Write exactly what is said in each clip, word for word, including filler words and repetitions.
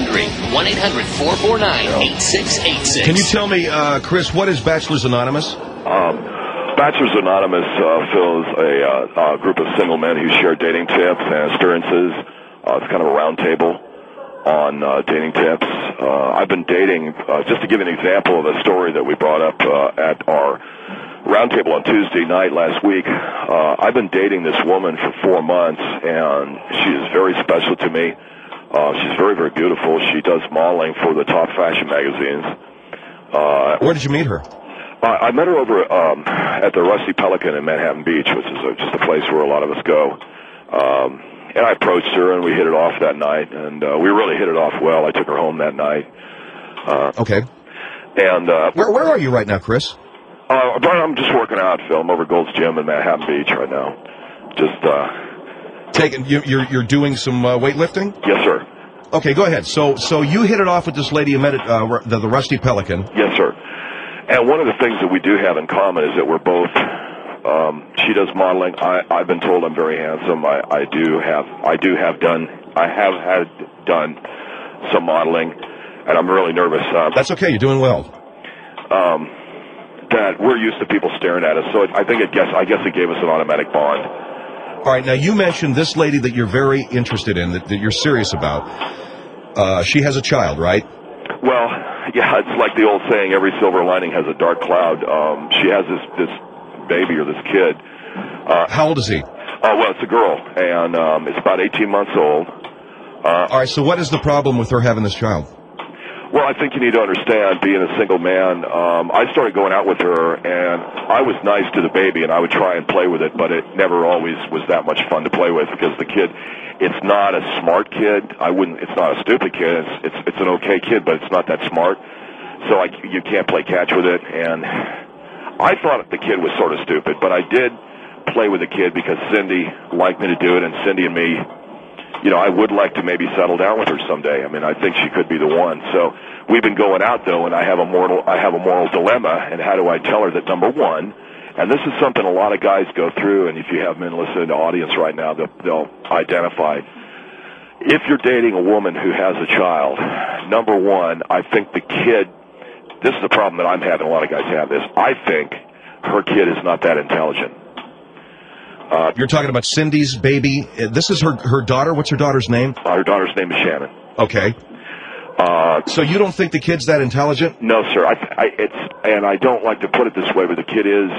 hundred, one eight hundred, four four nine, eight six eight six. Can you tell me, uh, Chris, what is Bachelors Anonymous? Um, Bachelors Anonymous, uh, Phil, is a, uh, a group of single men who share dating tips and experiences. Uh, it's kind of a round table on uh, dating tips. Uh, I've been dating, uh, just to give an example of a story that we brought up uh, at our roundtable on Tuesday night last week. Uh, I've been dating this woman for four months, and she is very special to me. Uh, she's very, very beautiful. She does modeling for the top fashion magazines. Uh, Where did you meet her? I, I met her over um, at the Rusty Pelican in Manhattan Beach, which is a, just a place where a lot of us go. Um, and I approached her, and we hit it off that night, and uh, we really hit it off well. I took her home that night. Uh, okay. And uh, where, where are you right now, Chris? Uh, Brian, I'm just working out, Phil. I'm over at Gold's Gym in Manhattan Beach right now. Just, uh... Taking, you, you're, you're doing some uh, weightlifting? Yes, sir. Okay, go ahead. So, so you hit it off with this lady you met at uh, the, the Rusty Pelican. Yes, sir. And one of the things that we do have in common is that we're both, um, she does modeling. I, I've been told I'm very handsome. I, I do have, I do have done, I have had done some modeling, and I'm really nervous. Uh, That's okay. You're doing well. Um... that we're used to people staring at us, so I think it guess I guess it gave us an automatic bond. All right, now you mentioned this lady that you're very interested in, that, that you're serious about. Uh, she has a child, right? Well, yeah, it's like the old saying, every silver lining has a dark cloud. Um, she has this, this baby or this kid. Uh, How old is he? Uh, well, it's a girl, and um, it's about eighteen months old. Uh, All right, so what is the problem with her having this child? Well, I think you need to understand, being a single man, um, I started going out with her, and I was nice to the baby, and I would try and play with it, but it never always was that much fun to play with, because the kid, it's not a smart kid. I wouldn't, it's not a stupid kid. It's, it's, it's an okay kid, but it's not that smart. So I, you can't play catch with it, and I thought the kid was sort of stupid, but I did play with the kid because Cindy liked me to do it, and Cindy and me, you know, I would like to maybe settle down with her someday. I mean, I think she could be the one. So we've been going out, though, and I have a moral, I have a moral dilemma. And how do I tell her that, number one, and this is something a lot of guys go through, and if you have men listening to the audience right now, they'll, they'll identify. If you're dating a woman who has a child, number one, I think the kid, this is the problem that I'm having, a lot of guys have this, I think her kid is not that intelligent. Uh, You're talking about Cindy's baby. This is her her daughter. What's her daughter's name? Uh, her daughter's name is Shannon. Okay. Uh, so you don't think the kid's that intelligent? No, sir. I, I, it's and I don't like to put it this way, but the kid is.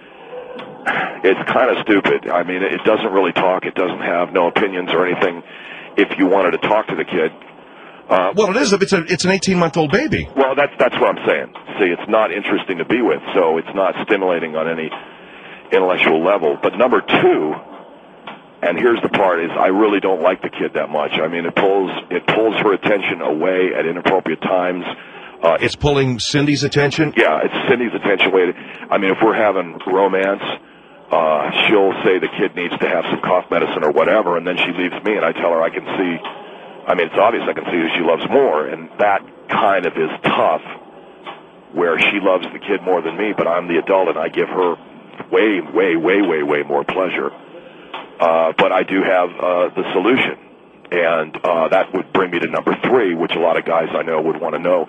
It's kind of stupid. I mean, it doesn't really talk. It doesn't have no opinions or anything. If you wanted to talk to the kid. Uh, well, it is. If it's a it's an eighteen month old baby. Well, that's that's what I'm saying. See, it's not interesting to be with, so it's not stimulating on any intellectual level. But number two, and here's the part, is I really don't like the kid that much. I mean, it pulls it pulls her attention away at inappropriate times. Uh, it's pulling Cindy's attention? Yeah, it's Cindy's attention away. I mean, if we're having romance, uh, she'll say the kid needs to have some cough medicine or whatever, and then she leaves me, and I tell her I can see, I mean, it's obvious I can see who she loves more, and that kind of is tough, where she loves the kid more than me, but I'm the adult, and I give her way, way, way, way, way more pleasure. Uh, but I do have uh, the solution, and uh, that would bring me to number three, which a lot of guys I know would want to know.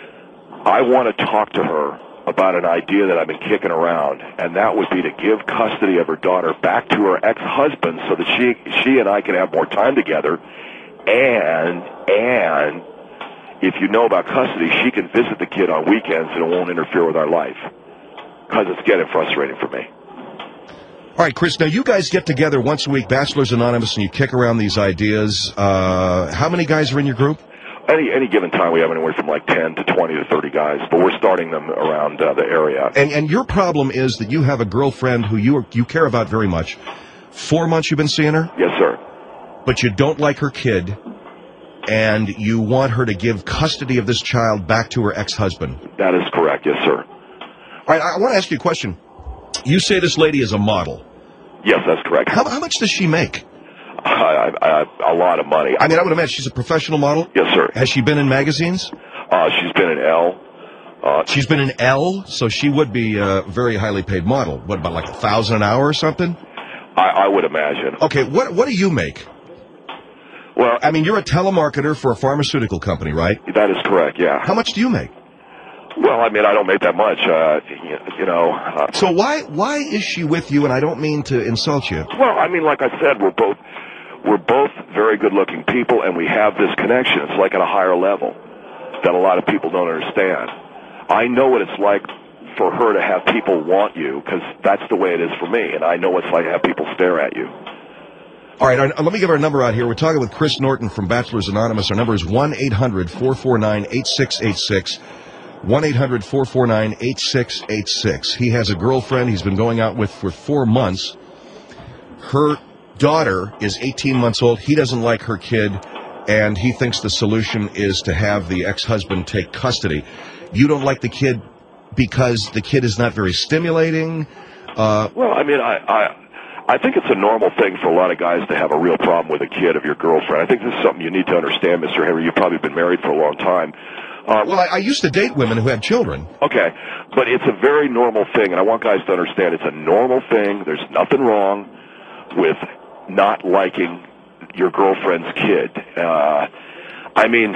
I want to talk to her about an idea that I've been kicking around, and that would be to give custody of her daughter back to her ex-husband so that she she and I can have more time together, and, and if you know about custody, she can visit the kid on weekends and it won't interfere with our life. Because it's getting frustrating for me. All right, Chris, now you guys get together once a week, Bachelors Anonymous, and you kick around these ideas. Uh, how many guys are in your group? Any any given time, we have anywhere from like ten to twenty to thirty guys, but we're starting them around uh, the area. And and your problem is that you have a girlfriend who you you care about very much. Four months you've been seeing her? Yes, sir. But you don't like her kid, and you want her to give custody of this child back to her ex-husband. That is correct, yes, sir. All right, I want to ask you a question. You say this lady is a model. Yes, that's correct. How, how much does she make? I, I, I, a lot of money. I mean, I would imagine she's a professional model? Yes, sir. Has she been in magazines? Uh, she's been in Elle. Uh, she's been in Elle, so she would be a very highly paid model. What, about like a thousand an hour or something? I, I would imagine. Okay, what what do you make? Well, I mean, you're a telemarketer for a pharmaceutical company, right? that is correct, yeah. How much do you make? Well, I mean, I don't make that much, uh, you, you know. Uh, So why why is she with you? And I don't mean to insult you. well, I mean, like I said, we're both we're both very good-looking people, and we have this connection. It's like at a higher level that a lot of people don't understand. I know what it's like for her to have people want you, because that's the way it is for me, and I know what it's like to have people stare at you. All right, uh, let me give our number out here. We're talking with Chris Norton from Bachelors Anonymous. Our number is one eight hundred four four nine eight six eight six. one eight hundred four four nine eight six eight six. He has a girlfriend he's been going out with for four months. Her daughter is eighteen months old. He doesn't like her kid, and he thinks the solution is to have the ex-husband take custody. You don't like the kid because the kid is not very stimulating? Uh, Well, I mean, I, I I think it's a normal thing for a lot of guys to have a real problem with a kid of your girlfriend. I think this is something you need to understand, Mister Henry. You've probably been married for a long time. Uh, well, I, I used to date women who had children. Okay, but it's a very normal thing, and I want guys to understand it's a normal thing. There's nothing wrong with not liking your girlfriend's kid. Uh, I mean,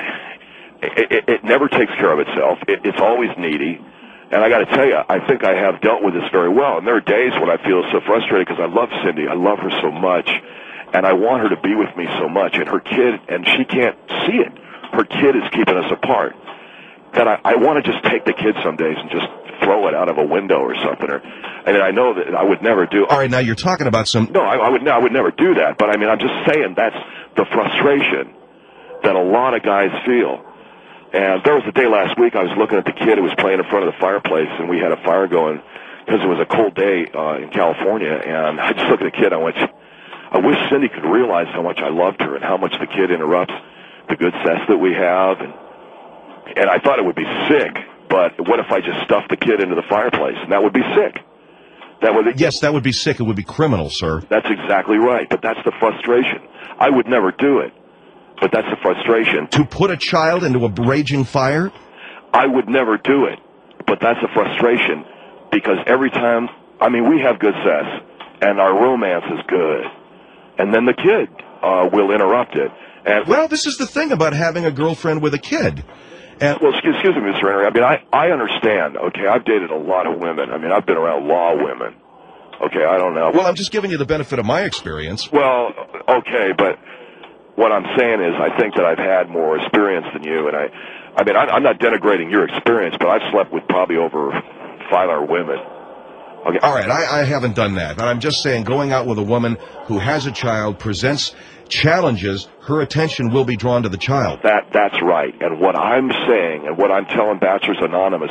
it, it, it never takes care of itself. It, it's always needy. And I got to tell you, I think I have dealt with this very well. And there are days when I feel so frustrated because I love Cindy. I love her so much, and I want her to be with me so much. And her kid, and she can't see it. Her kid is keeping us apart. That I, I want to just take the kid some days and just throw it out of a window or something. Or, I mean, I know that I would never do. All right, now you're talking about some. No, I, I would. I would never do that. But I mean, I'm just saying that's the frustration that a lot of guys feel. And there was a day last week I was looking at the kid who was playing in front of the fireplace, and we had a fire going because it was a cold day uh, in California. And I just looked at the kid. I went, I wish Cindy could realize how much I loved her and how much the kid interrupts the good sex that we have. And and I thought it would be sick, but what if I just stuffed the kid into the fireplace? And that would be sick. That would. Yes, that would be sick. It would be criminal, sir. That's exactly right. But that's the frustration. I would never do it. But that's the frustration. To put a child into a raging fire? I would never do it. But that's the frustration. Because every time, I mean, we have good sex, and our romance is good. And then the kid uh, will interrupt it. And Well, this is the thing about having a girlfriend with a kid. And, well, excuse, excuse me, Mister Henry. I mean, I, I understand, okay? I've dated a lot of women. I mean, I've been around law women. Okay, I don't know. well, I'm just giving you the benefit of my experience. Well, okay, but what I'm saying is I think that I've had more experience than you, and I, I mean, I, I'm not denigrating your experience, but I've slept with probably over five other women. Okay. All right, I, I haven't done that. But I'm just saying going out with a woman who has a child presents challenges, her attention will be drawn to the child. That That's right. And what I'm saying and what I'm telling Bachelors Anonymous,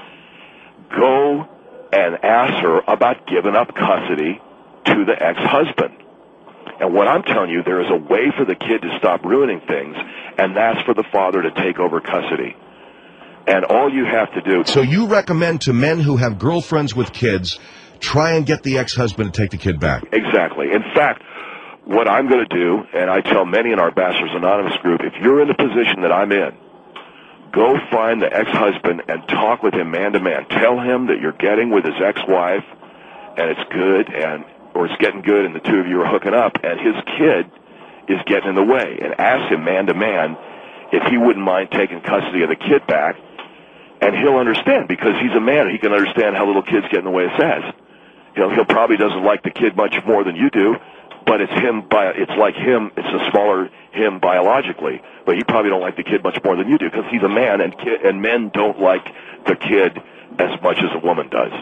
go and ask her about giving up custody to the ex-husband. And what I'm telling you, there is a way for the kid to stop ruining things, and that's for the father to take over custody. And all you have to do... So you recommend to men who have girlfriends with kids, try and get the ex-husband to take the kid back? Exactly. In fact, what I'm going to do, and I tell many in our Bachelors Anonymous group, if you're in the position that I'm in, go find the ex-husband and talk with him man to man. Tell him that you're getting with his ex-wife, and it's good, and or it's getting good, and the two of you are hooking up, and his kid is getting in the way. And ask him man to man if he wouldn't mind taking custody of the kid back, and he'll understand, because he's a man. He can understand how little kids get in the way of sex. You know, he probably doesn't like the kid much more than you do, but it's him. By it's like him. It's a smaller him biologically, but he probably don't like the kid much more than you do, because he's a man, and kid, and men don't like the kid as much as a woman does.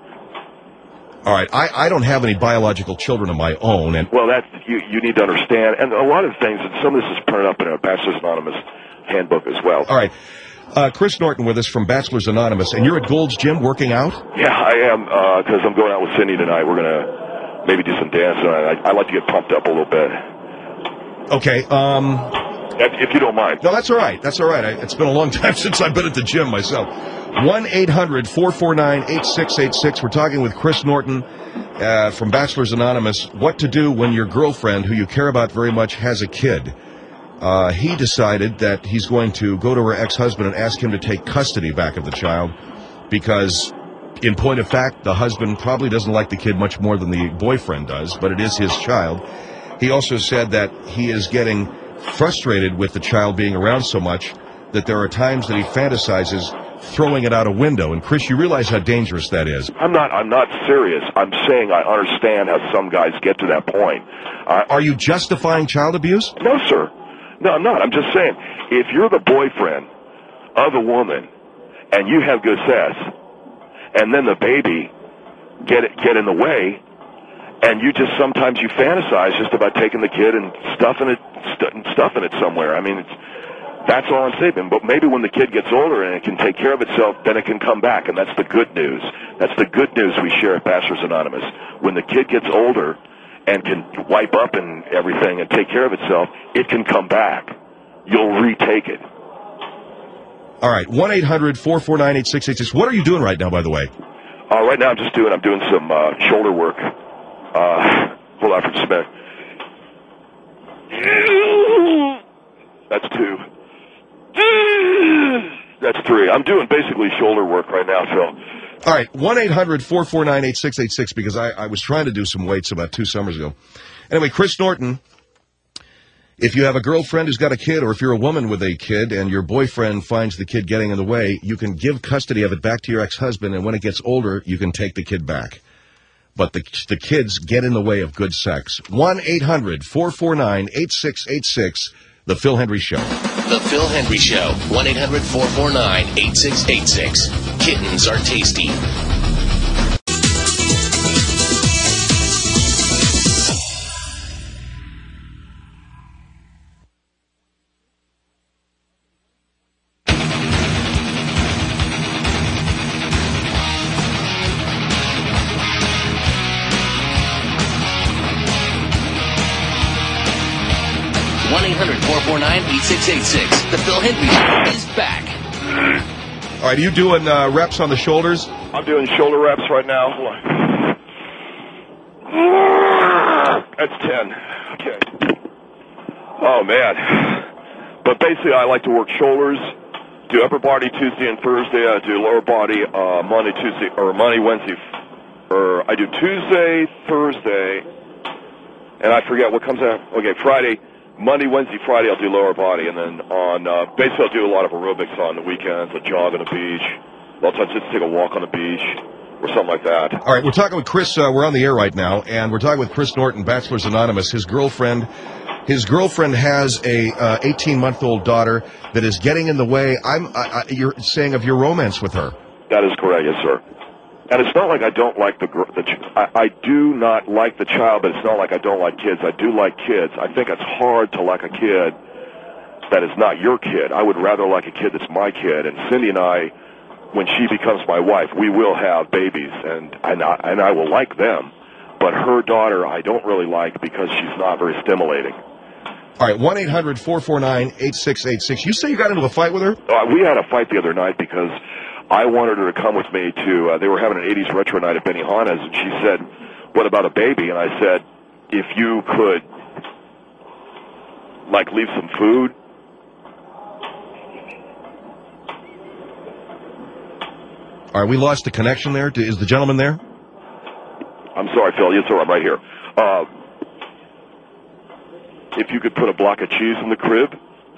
All right, I, I don't have any biological children of my own, and well, that you you need to understand, and a lot of things, and some of this is printed up in a Bachelors Anonymous handbook as well. All right, uh, Chris Norton with us from Bachelors Anonymous, and you're at Gold's Gym working out? Yeah, I am, because uh, I'm going out with Cindy tonight. We're gonna maybe do some dancing. I, I like to get pumped up a little bit. Okay, um... If, if you don't mind. No, that's all right. That's all right. I, it's been a long time since I've been at the gym myself. one eight hundred four four nine eight six eight six. We're talking with Chris Norton uh, from Bachelors Anonymous. What to do when your girlfriend, who you care about very much, has a kid. Uh, he decided that he's going to go to her ex-husband and ask him to take custody back of the child because, in point of fact, the husband probably doesn't like the kid much more than the boyfriend does, but it is his child. He also said that he is getting frustrated with the child being around so much that there are times that he fantasizes throwing it out a window. And Chris, you realize how dangerous that is. I'm not. I'm not serious. I'm saying I understand how some guys get to that point. Uh, Are you justifying child abuse? No, sir. No, I'm not. I'm just saying, if you're the boyfriend of a woman and you have good sex, and then the baby get it, get in the way, and you just sometimes you fantasize just about taking the kid and stuffing it, st- stuffing it somewhere. I mean, it's, that's all I'm saying. But maybe when the kid gets older and it can take care of itself, then it can come back, and that's the good news. That's the good news we share at Bachelors Anonymous. When the kid gets older and can wipe up and everything and take care of itself, it can come back. You'll retake it. All right, one eight hundred four four nine eight six eight six. What are you doing right now, by the way? Uh, right now I'm just doing, I'm doing some uh, shoulder work. Uh, hold on for just a minute. That's two. That's three. I'm doing basically shoulder work right now, Phil. All right, one eight hundred four four nine eight six eight six, because I, I was trying to do some weights about two summers ago. Anyway, Chris Norton, if you have a girlfriend who's got a kid, or if you're a woman with a kid and your boyfriend finds the kid getting in the way, you can give custody of it back to your ex-husband, and when it gets older, you can take the kid back. But the, the kids get in the way of good sex. one eight hundred four four nine eight six eight six, The Phil Hendry Show. The Phil Hendry Show. one eight hundred four four nine eight six eight six. Kittens are tasty. one eight hundred four four nine eight six eight six. The Phil Hendry Show is back. All right, are you doing uh, reps on the shoulders? I'm doing shoulder reps right now. Hold on. That's ten. Okay. Oh, man. But basically, I like to work shoulders, do upper body Tuesday and Thursday. I do lower body uh, Monday, Tuesday, or Monday, Wednesday. Or I do Tuesday, Thursday, and I forget what comes out. Okay, Friday. Monday, Wednesday, Friday, I'll do lower body, and then on, uh, basically I'll do a lot of aerobics on the weekends. I'll jog on the beach. A lot of times just take a walk on the beach or something like that. All right, we're talking with Chris. Uh, we're on the air right now, and we're talking with Chris Norton, Bachelors Anonymous. His girlfriend, his girlfriend has a uh, eighteen-month-old daughter that is getting in the way. I'm, I, I, you're saying of your romance with her. That is correct, yes, sir. And it's not like I don't like the, the ch- I, I do not like the child, but it's not like I don't like kids. I do like kids. I think it's hard to like a kid that is not your kid. I would rather like a kid that's my kid. And Cindy and I, when she becomes my wife, we will have babies, and and I, and I will like them. But her daughter, I don't really like because she's not very stimulating. All right, one eight hundred four four nine eight six eight six. You say you got into a fight with her? Uh, we had a fight the other night because I wanted her to come with me to, uh, they were having an eighties retro night at Benihana's, and she said, what about a baby? And I said, if you could, like, leave some food. All right, we lost the connection there. Is the gentleman there? I'm sorry, Phil. Yes, sir, I'm right here. Uh, if you could put a block of cheese in the crib.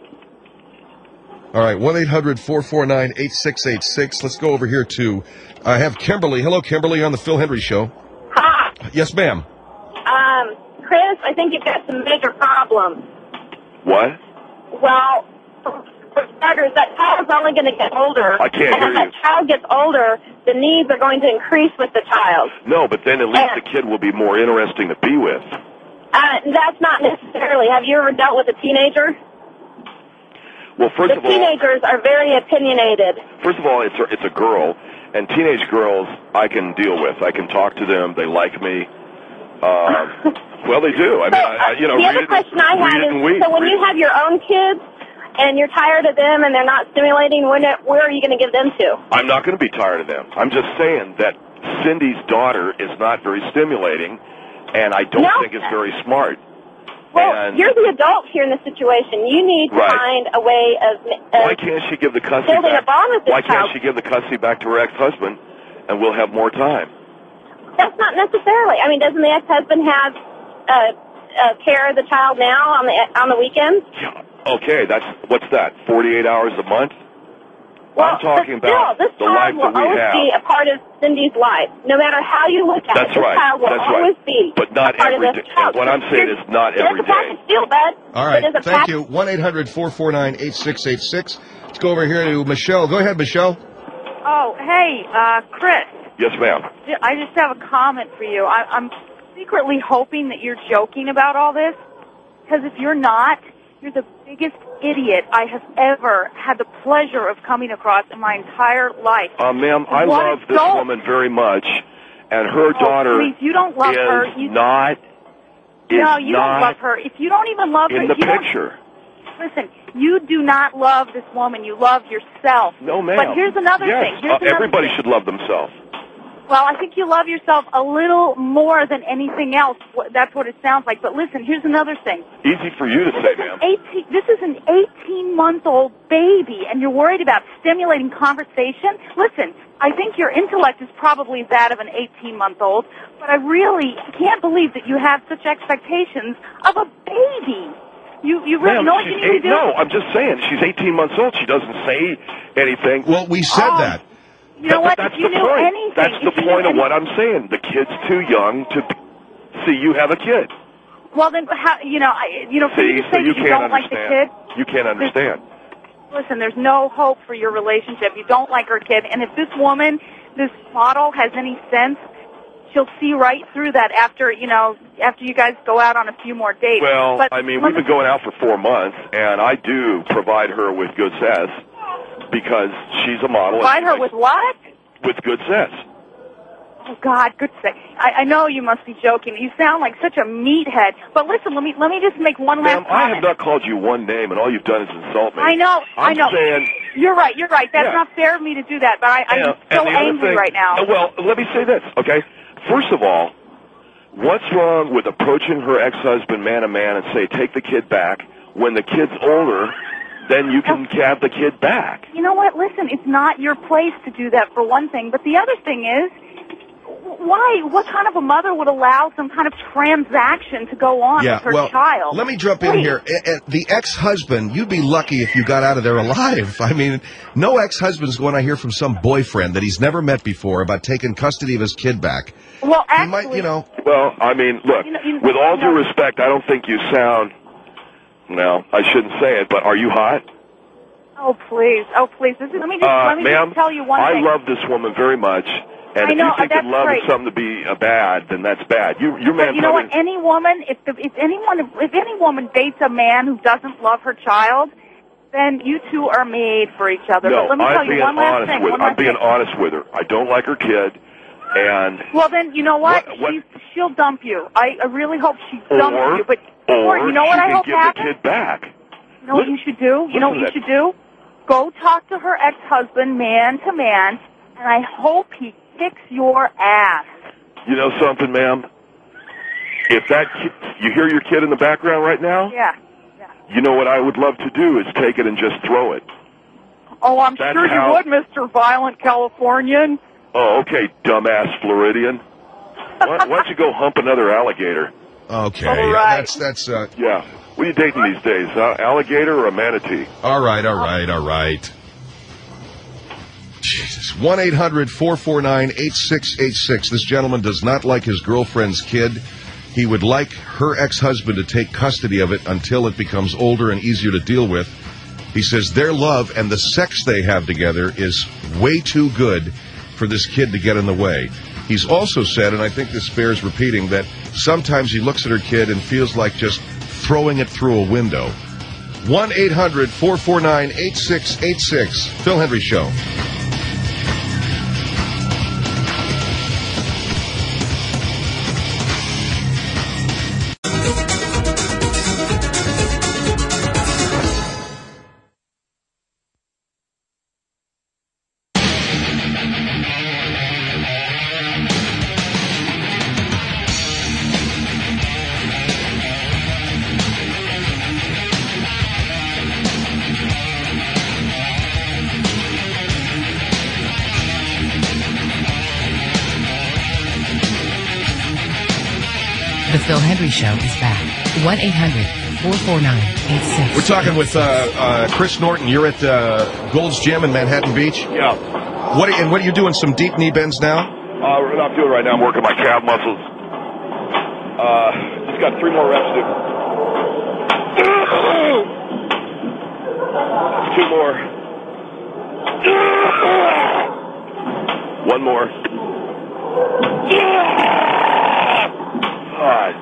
All right, one eight hundred four four nine eight six eight six. Let's go over here to, I have Kimberly. Hello, Kimberly, on the Phil Hendry Show. Hi. Yes, ma'am. Um, Chris, I think you've got some major problems. What? Well, for, for starters, that child's only going to get older. I can't and hear as that you. child gets older, the needs are going to increase with the child. No, but then at least And- the kid will be more interesting to be with. Uh, that's not necessarily. Have you ever dealt with a teenager? Well, first The of all, teenagers are very opinionated. first of all, it's a, it's a girl, and teenage girls I can deal with. I can talk to them. They like me. Uh, well, they do. I mean, So, I, I, you know, the read other it, question I read had it and is, weep. so when Read you it. have your own kids and you're tired of them and they're not stimulating, when, where are you going to give them to? I'm not going to be tired of them. I'm just saying that Cindy's daughter is not very stimulating, and I don't No. think is very smart. Well, And you're the adult here in this situation. You need to Right. find a way of, why of can't she give the custody building back? a bond with this Why child. can't she give the custody back to her ex-husband, and we'll have more time? That's not necessarily. I mean, doesn't the ex-husband have uh, uh, care of the child now on the on the weekends? Okay, that's what's that? forty-eight hours a month? Well, I'm talking but still, about this the child life will that we always have. be a part of Cindy's life, no matter how you look at That's it. This right. child will That's always right. be But not a part every of this day. child. What I'm saying is not every There's a package day. deal, bud. All right. It is a Thank package- you. one eight hundred four four nine eight six eight six. Let's go over here to Michelle. Go ahead, Michelle. Oh, hey, uh, Chris. Yes, ma'am. I just have a comment for you. I, I'm secretly hoping that you're joking about all this, because if you're not, you're the biggest idiot I have ever had the pleasure of coming across in my entire life. Uh, ma'am, I What love a this dope. woman very much, and her Oh, daughter please, you don't love is her. You, not is no, you not don't love her. If you don't even love her, in the if you don't- picture. listen, you do not love this woman. You love yourself. No, ma'am. But here's another yes. thing. Here's uh, another everybody thing. should love themselves. Well, I think you love yourself a little more than anything else. Wh- That's what it sounds like. But listen, here's another thing. Easy for you to say, ma'am. eighteen, this is an eighteen-month-old baby, and you're worried about stimulating conversation? Listen, I think your intellect is probably that of an eighteen-month-old, but I really can't believe that you have such expectations of a baby. You, you really Ma'am, know what she's you need eight, to do? no, I'm just saying, she's eighteen months old. She doesn't say anything. Well, we said Oh. that. You know That- what? That's If you the knew point. anything, That's the if you point knew of what I'm saying. The kid's too young to see you have a kid. Well, then, how, you know, I, you know, for you See, to so say you that you can't don't like the understand. kid, You can't understand. listen, there's no hope for your relationship. You don't like her kid, and if this woman, this model, has any sense, she'll see right through that after, you know, after you guys go out on a few more dates. Well, but I mean, let we've me- been going out for four months, and I do provide her with good sense because she's a model. and Provide she her likes- with what? with good sense. Oh God, good say. I, I know you must be joking. You sound like such a meathead. But listen, let me let me just make one Ma'am, last I have comment. not called you one name, and all you've done is insult me. I know, I I'm know. saying, You're right. You're right. That's Yeah. not fair of me to do that. But I, I'm and- so and the other angry thing- right now. uh, Well, let me say this, okay? First of all, what's wrong with approaching her ex-husband man to man and say, take the kid back? When the kid's older, then you can have the kid back. You know what? Listen, it's not your place to do that, for one thing. But the other thing is, why? What kind of a mother would allow some kind of transaction to go on Yeah, with her well, child? let me jump in Please. here. A- a- The ex-husband, you'd be lucky if you got out of there alive. I mean, no ex-husband's going to hear from some boyfriend that he's never met before about taking custody of his kid back. Well, He actually, might, you know, Well, I mean, look, You know- you- with all you know- due respect, I don't think you sound, no, I shouldn't say it, but are you hot? oh please, oh please. This is, let me just Uh, let me ma'am, just tell you one I thing. love this woman very much, and I if know, you think that that's love great. is something to be uh, bad, then that's bad. You, your man But you know what? probably- Any woman, if the, if anyone, if any woman dates a man who doesn't love her child, then you two are made for each other. No, but let me I'm tell you being one last honest thing. with one her. I'm last being thing. honest with her. I don't like her kid, and Well, then you know what? What- what- She's, she'll dump you. I, I really hope she or dumps you. But or you know what she I can hope give happens? the kid back. You know what you should do? You know what you listen should do? Go talk to her ex-husband, man to man, and I hope he kicks your ass. You know something, ma'am? If that kid, you hear your kid in the background right now, Yeah. yeah. you know what I would love to do is take it and just throw it. Oh, I'm That's sure how- you would, Mister Violent Californian. Oh, okay, dumbass Floridian. Why, why don't you go hump another alligator? okay. All right. That's, that's, uh, Yeah. What are you dating these days? Uh, alligator or a manatee? all right, all right, all right. Jesus. one eight hundred four four nine eight six eight six. This gentleman does not like his girlfriend's kid. He would like her ex-husband to take custody of it until it becomes older and easier to deal with. He says their love and the sex they have together is way too good for this kid to get in the way. He's also said, and I think this bears repeating, that sometimes he looks at her kid and feels like just throwing it through a window. one eight hundred four four nine eight six eight six. Phil Hendry Show. The Phil Hendry Show is back. one eight hundred four four nine eight six. We're talking with uh, uh, Chris Norton. You're at uh, Gold's Gym in Manhattan Beach. Yeah. What are, and what are you doing? Some deep knee bends now? Uh, we're not doing it right now. I'm working my calf muscles. Uh, just got three more reps to do. Two more. One more. All right.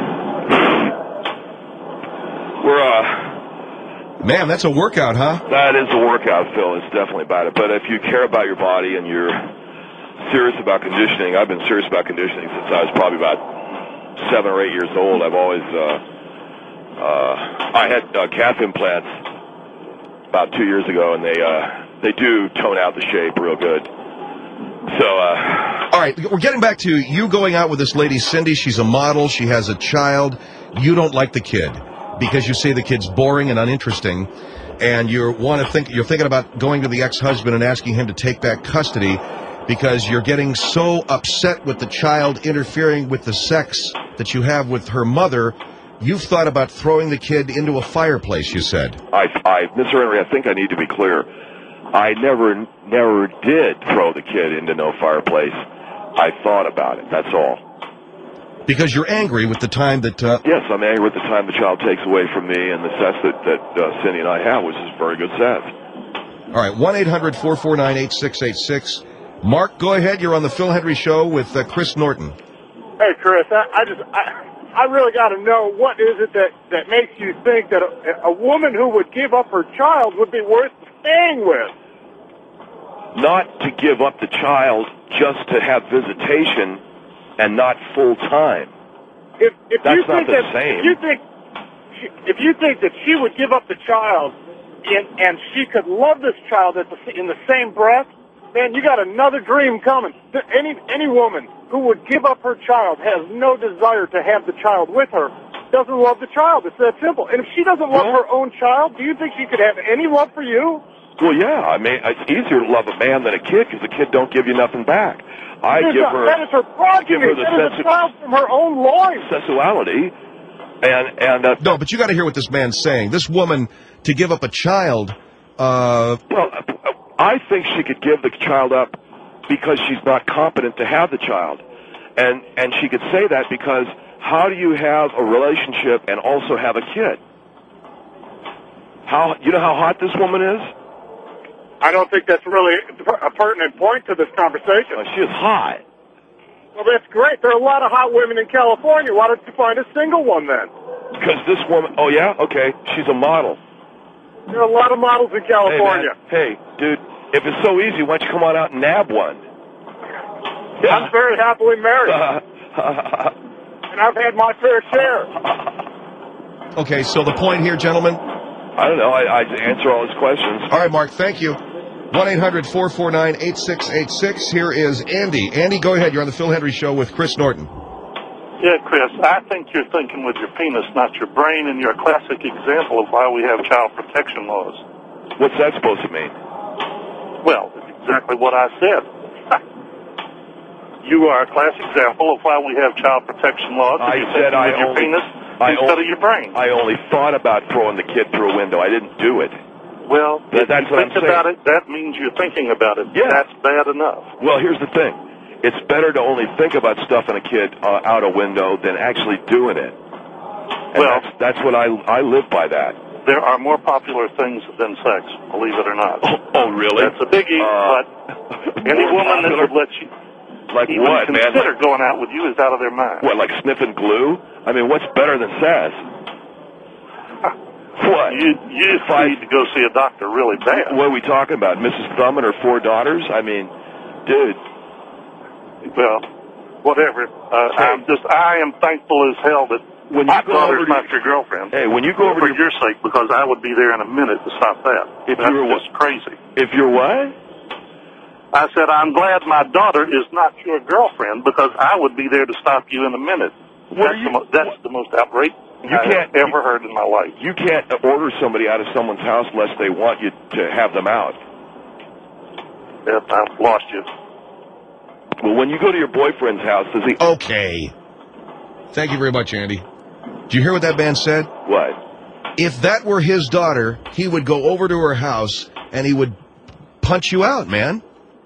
We're, uh... Man, that's a workout, huh? That is a workout, Phil. It's definitely about it. But if you care about your body and you're serious about conditioning, I've been serious about conditioning since I was probably about seven or eight years old. I've always, uh... uh I had uh, calf implants about two years ago, and they, uh... they do tone out the shape real good. So, uh... All right, we're getting back to you going out with this lady, Cindy. She's a model. She has a child. You don't like the kid because you say the kid's boring and uninteresting, and you want to think you're thinking about going to the ex-husband and asking him to take back custody because you're getting so upset with the child interfering with the sex that you have with her mother. You've thought about throwing the kid into a fireplace, you said. I, I, Mister Henry, I think I need to be clear. I never, never did throw the kid into no fireplace. I thought about it, that's all. Because you're angry with the time that... Uh, yes, I'm angry with the time the child takes away from me and the sex that, that uh, Cindy and I have, which is very good sex. All right, one eight hundred four four nine eight six eight six. Mark, go ahead. You're on the Phil Hendry Show with uh, Chris Norton. Hey, Chris, I, I just... I, I really got to know, what is it that, that makes you think that a, a woman who would give up her child would be worth staying with? Not to give up the child just to have visitation and not full time. If, if That's you not think the that, same. If you think, if you think that she would give up the child and, and she could love this child at the, in the same breath, man, you got another dream coming. Any any woman who would give up her child has no desire to have the child with her, doesn't love the child. It's that simple. And if she doesn't love Well, her own child, do you think she could have any love for you? Well, yeah. I mean, it's easier to love a man than a kid because the kid don't give you nothing back. I That is give a- her, that is her progeny. give her the That is sense a child from her own loin. of sexuality, and and uh, No, but you got to hear what this man's saying. This woman, to give up a child... Uh, well, I think she could give the child up because she's not competent to have the child, and and she could say that because how do you have a relationship and also have a kid? How you know how hot this woman is? I don't think that's really a pertinent point to this conversation. Well, she is hot. Well, that's great. There are a lot of hot women in California. Why don't you find a single one then? Because this woman, oh yeah, okay, she's a model. There are a lot of models in California. Hey, man, hey, dude, if it's so easy, why don't you come on out and nab one? I'm very happily married, and I've had my fair share. okay, so the point here, gentlemen... I don't know. I, I answer all his questions. All right, Mark, thank you. one eight hundred four four nine eight six eight six. Here is Andy. Andy, go ahead. You're on the Phil Hendry Show with Chris Norton. Yeah, Chris, I think you're thinking with your penis, not your brain, and you're a classic example of why we have child protection laws. What's that supposed to mean? Well, exactly what I said. You are a classic example of why we have child protection laws. I You're said thinking I with your only... penis I instead only, of your brain. I only thought about throwing the kid through a window. I didn't do it. Well, That- if that's you what think I'm saying. about it, that means you're thinking about it. Yeah. That's bad enough. Well, here's the thing. It's better to only think about stuffing a kid uh, out a window than actually doing it. And Well- that's, that's what I, I live by that. There are more popular things than sex, believe it or not. Oh, oh really? That's a biggie, Uh, but any more woman that popular? would let you Like even what, man? consider Like, going out with you is out of their mind. what, like sniffing glue? I mean, what's better than sass? What? You, you just Five- need to go see a doctor really bad. What are we talking about? Missus Thumb and her four daughters? I mean, dude. Well, whatever. Uh, Hey. I'm just, I am thankful as hell that When you my go daughter's over to not your girlfriend. Hey, when you go over for to your sake, because I would be there in a minute to stop that. If That's you were just crazy. If you're what? I said, I'm glad my daughter is not your girlfriend because I would be there to stop you in a minute. What are That's, you- the, mo- that's the most outrageous thing You I can't- have ever heard in my life. You can't order somebody out of someone's house unless they want you to have them out. Yep, I've lost you. Well, when you go to your boyfriend's house, does he... Okay. Thank you very much, Andy. Do you hear what that man said? What? If that were his daughter, he would go over to her house and he would punch you out, man.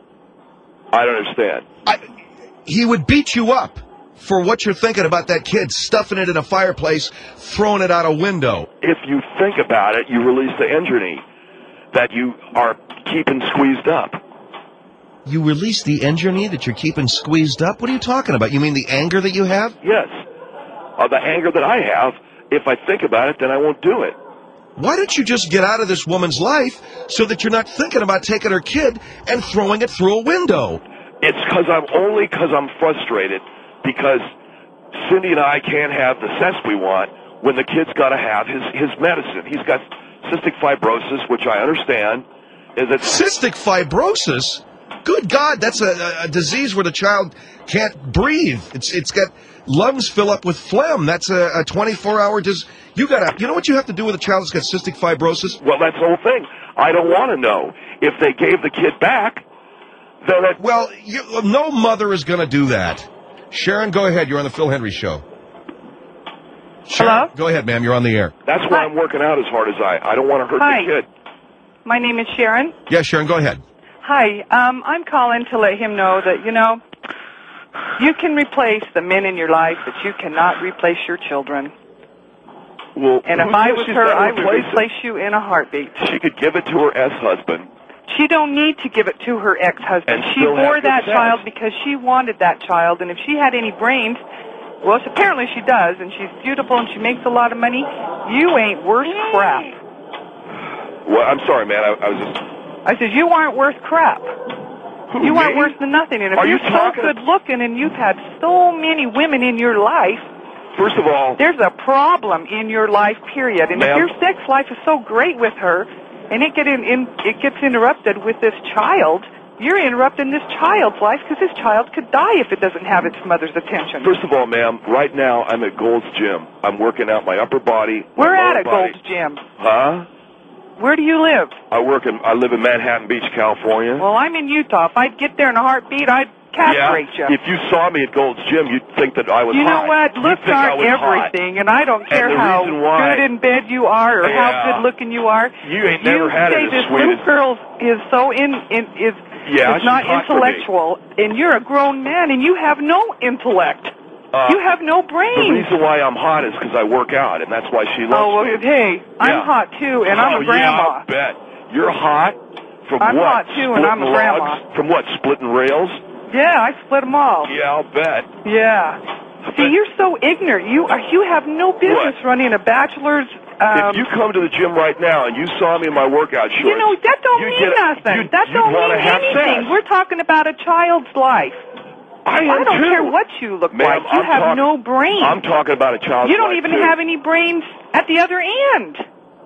I don't understand. I, he would beat you up for what you're thinking about that kid, stuffing it in a fireplace, throwing it out a window. If you think about it, you release the energy that you are keeping squeezed up. You release the energy that you're keeping squeezed up? What are you talking about? You mean the anger that you have? Yes. Uh, the anger that I have, if I think about it, then I won't do it. Why don't you just get out of this woman's life so that you're not thinking about taking her kid and throwing it through a window? It's because I'm only because I'm frustrated because Cindy and I can't have the sex we want when the kid's got to have his, his medicine. He's got cystic fibrosis, which I understand. Is it cystic fibrosis? Good God, that's a, a disease where the child can't breathe. It's it's got lungs fill up with phlegm. That's a, a twenty-four hour disease. You gotta, you know what you have to do with a child that's got cystic fibrosis? Well, that's the whole thing. I don't want to know. If they gave the kid back, then it... Well, you, no mother is going to do that. Sharon, go ahead. You're on the Phil Hendry Show. Sharon, Hello? go ahead, ma'am. You're on the air. That's why I'm working out as hard as I. I don't want to hurt Hi. the kid. My name is Sharon. Yeah, Sharon, go ahead. Hi. Um, I'm calling to let him know that, you know, you can replace the men in your life, but you cannot replace your children. Well, and if who I says was she's her, gotta I would replace it? replace you in a heartbeat. She could give it to her ex-husband. She don't need to give it to her ex-husband. And She still have bore good that sex. child because she wanted that child, and if she had any brains, well, apparently she does, and she's beautiful and she makes a lot of money. You ain't worth crap. Well, I'm sorry, man. I, I was just... I said, you aren't worth crap. Who, you aren't me? worse than nothing. And if Are you're you so talking- good looking and you've had so many women in your life, First of all... there's a problem in your life, period. And if Ma'am? your sex life is so great with her, and it get in, in it gets interrupted with this child, you're interrupting this child's life because this child could die if it doesn't have its mother's attention. First of all, ma'am, right now I'm at Gold's Gym. I'm working out my upper body. my We're lower at a body. Gold's Gym. Huh? Where do you live? I work in. I live in Manhattan Beach, California. Well, I'm in Utah. If I'd get there in a heartbeat, I'd castrate yeah. you. If you saw me at Gold's Gym, you'd think that I was You know hot. what? You'd Looks think I aren't was hot. everything, and I don't And care the how reason why- good in bed you are or how Yeah. good looking you are. You ain't never you had say it as this sweet little as- girl is so in, in is Yeah, is she's not hot for me. intellectual, and you're a grown man, and you have no intellect. Uh, you have no The brain. reason why I'm hot is because I work out, and that's why she loves Oh well, me. hey, I'm Yeah. hot too, and I'm oh, a grandma. Yeah, I bet. You're hot from I'm what? hot too, and I'm a Splitting grandma. logs? From what? Splitting rails? Yeah, I split them all. Yeah, I'll bet. Yeah. See, you're so ignorant. You are, you have no business What? running a bachelor's. Um, if you come to the gym right now and you saw me in my workout shorts, You know, that don't you'd mean get a- nothing. you'd- that you'd don't wanna mean have anything. sex. We're talking about a child's life. I am don't too. care what you look Ma'am, like. You I'm have talk- no brain. I'm talking about a child's You don't life, even too. have any brains at the other end.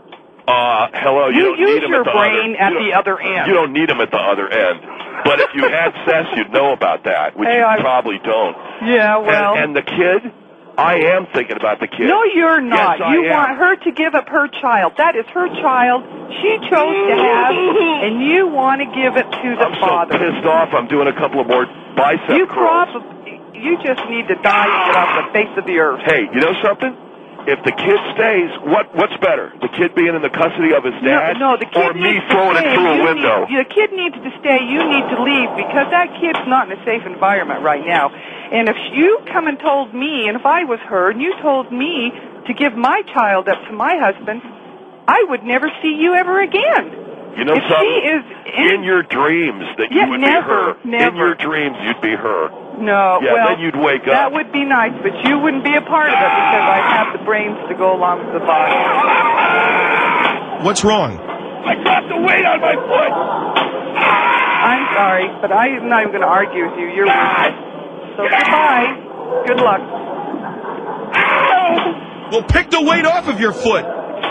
Uh, hello, you, You don't use need 'em your at the brain other, at you the don't- other end. You don't need them at the other end. But if you had sex, you'd know about that, which Hey, you I- probably don't. Yeah, well. And, and the kid, I am thinking about the kid. No, you're not. Yes, I you am. want her to give up her child. That is her child. She chose to have, and you want to give it to the I'm father. so pissed off. I'm doing a couple of more bicep You curls. probably, you just need to die and get off the face of the earth. Hey, you know something? If the kid stays, what what's better? The kid being in the custody of his dad, No, no, the kid or me needs throwing to it stay. through a You window? Need, the kid needs to stay. You need to leave because that kid's not in a safe environment right now. And if you come and told me, and if I was her, and you told me to give my child up to my husband, I would never see you ever again. You know if something? she is in, in your dreams that Yeah, you would never, be her. In never. your dreams, you'd be her. No, Yeah, well, then you'd wake that up. would be nice, but you wouldn't be a part of it because I have the brains to go along with the body. What's wrong? I dropped the weight on my foot. I'm sorry, but I'm not even going to argue with you. You're weak. So goodbye. Good luck. Well, pick the weight off of your foot.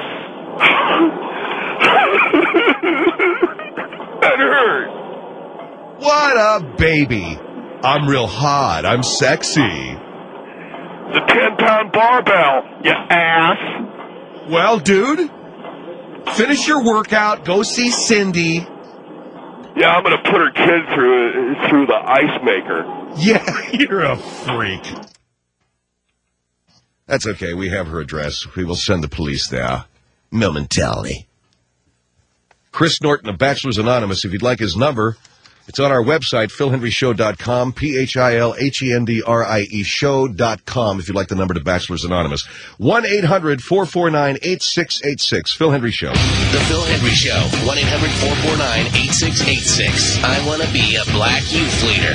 That hurt. What a baby. I'm real hot. I'm sexy. The ten-pound barbell, you ass. Well, dude, finish your workout. Go see Cindy. Yeah, I'm gonna put her kid through through the ice maker. Yeah, you're a freak. That's okay. We have her address. We will send the police there momentarily. Chris Norton of Bachelors Anonymous. If you'd like his number, it's on our website, phil hendry show dot com, P H I L H E N D R I E show dot com, if you'd like the number to Bachelors Anonymous. one eight hundred four four nine eight six eight six. Phil Hendry Show. The Phil Hendry Show. one eight hundred four four nine eight six eight six. I want to be a black youth leader.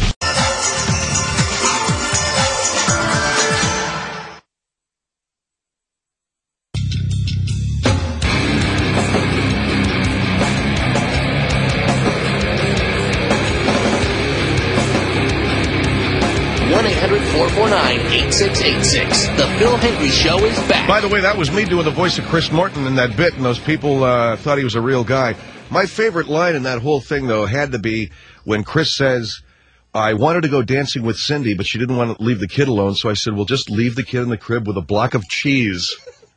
one eight hundred four four nine eight six eight six. The Phil Hendry Show is back. By the way, that was me doing the voice of Chris Norton in that bit, and those people uh, thought he was a real guy. My favorite line in that whole thing, though, had to be when Chris says, I wanted to go dancing with Cindy, but she didn't want to leave the kid alone, so I said, well, just leave the kid in the crib with a block of cheese.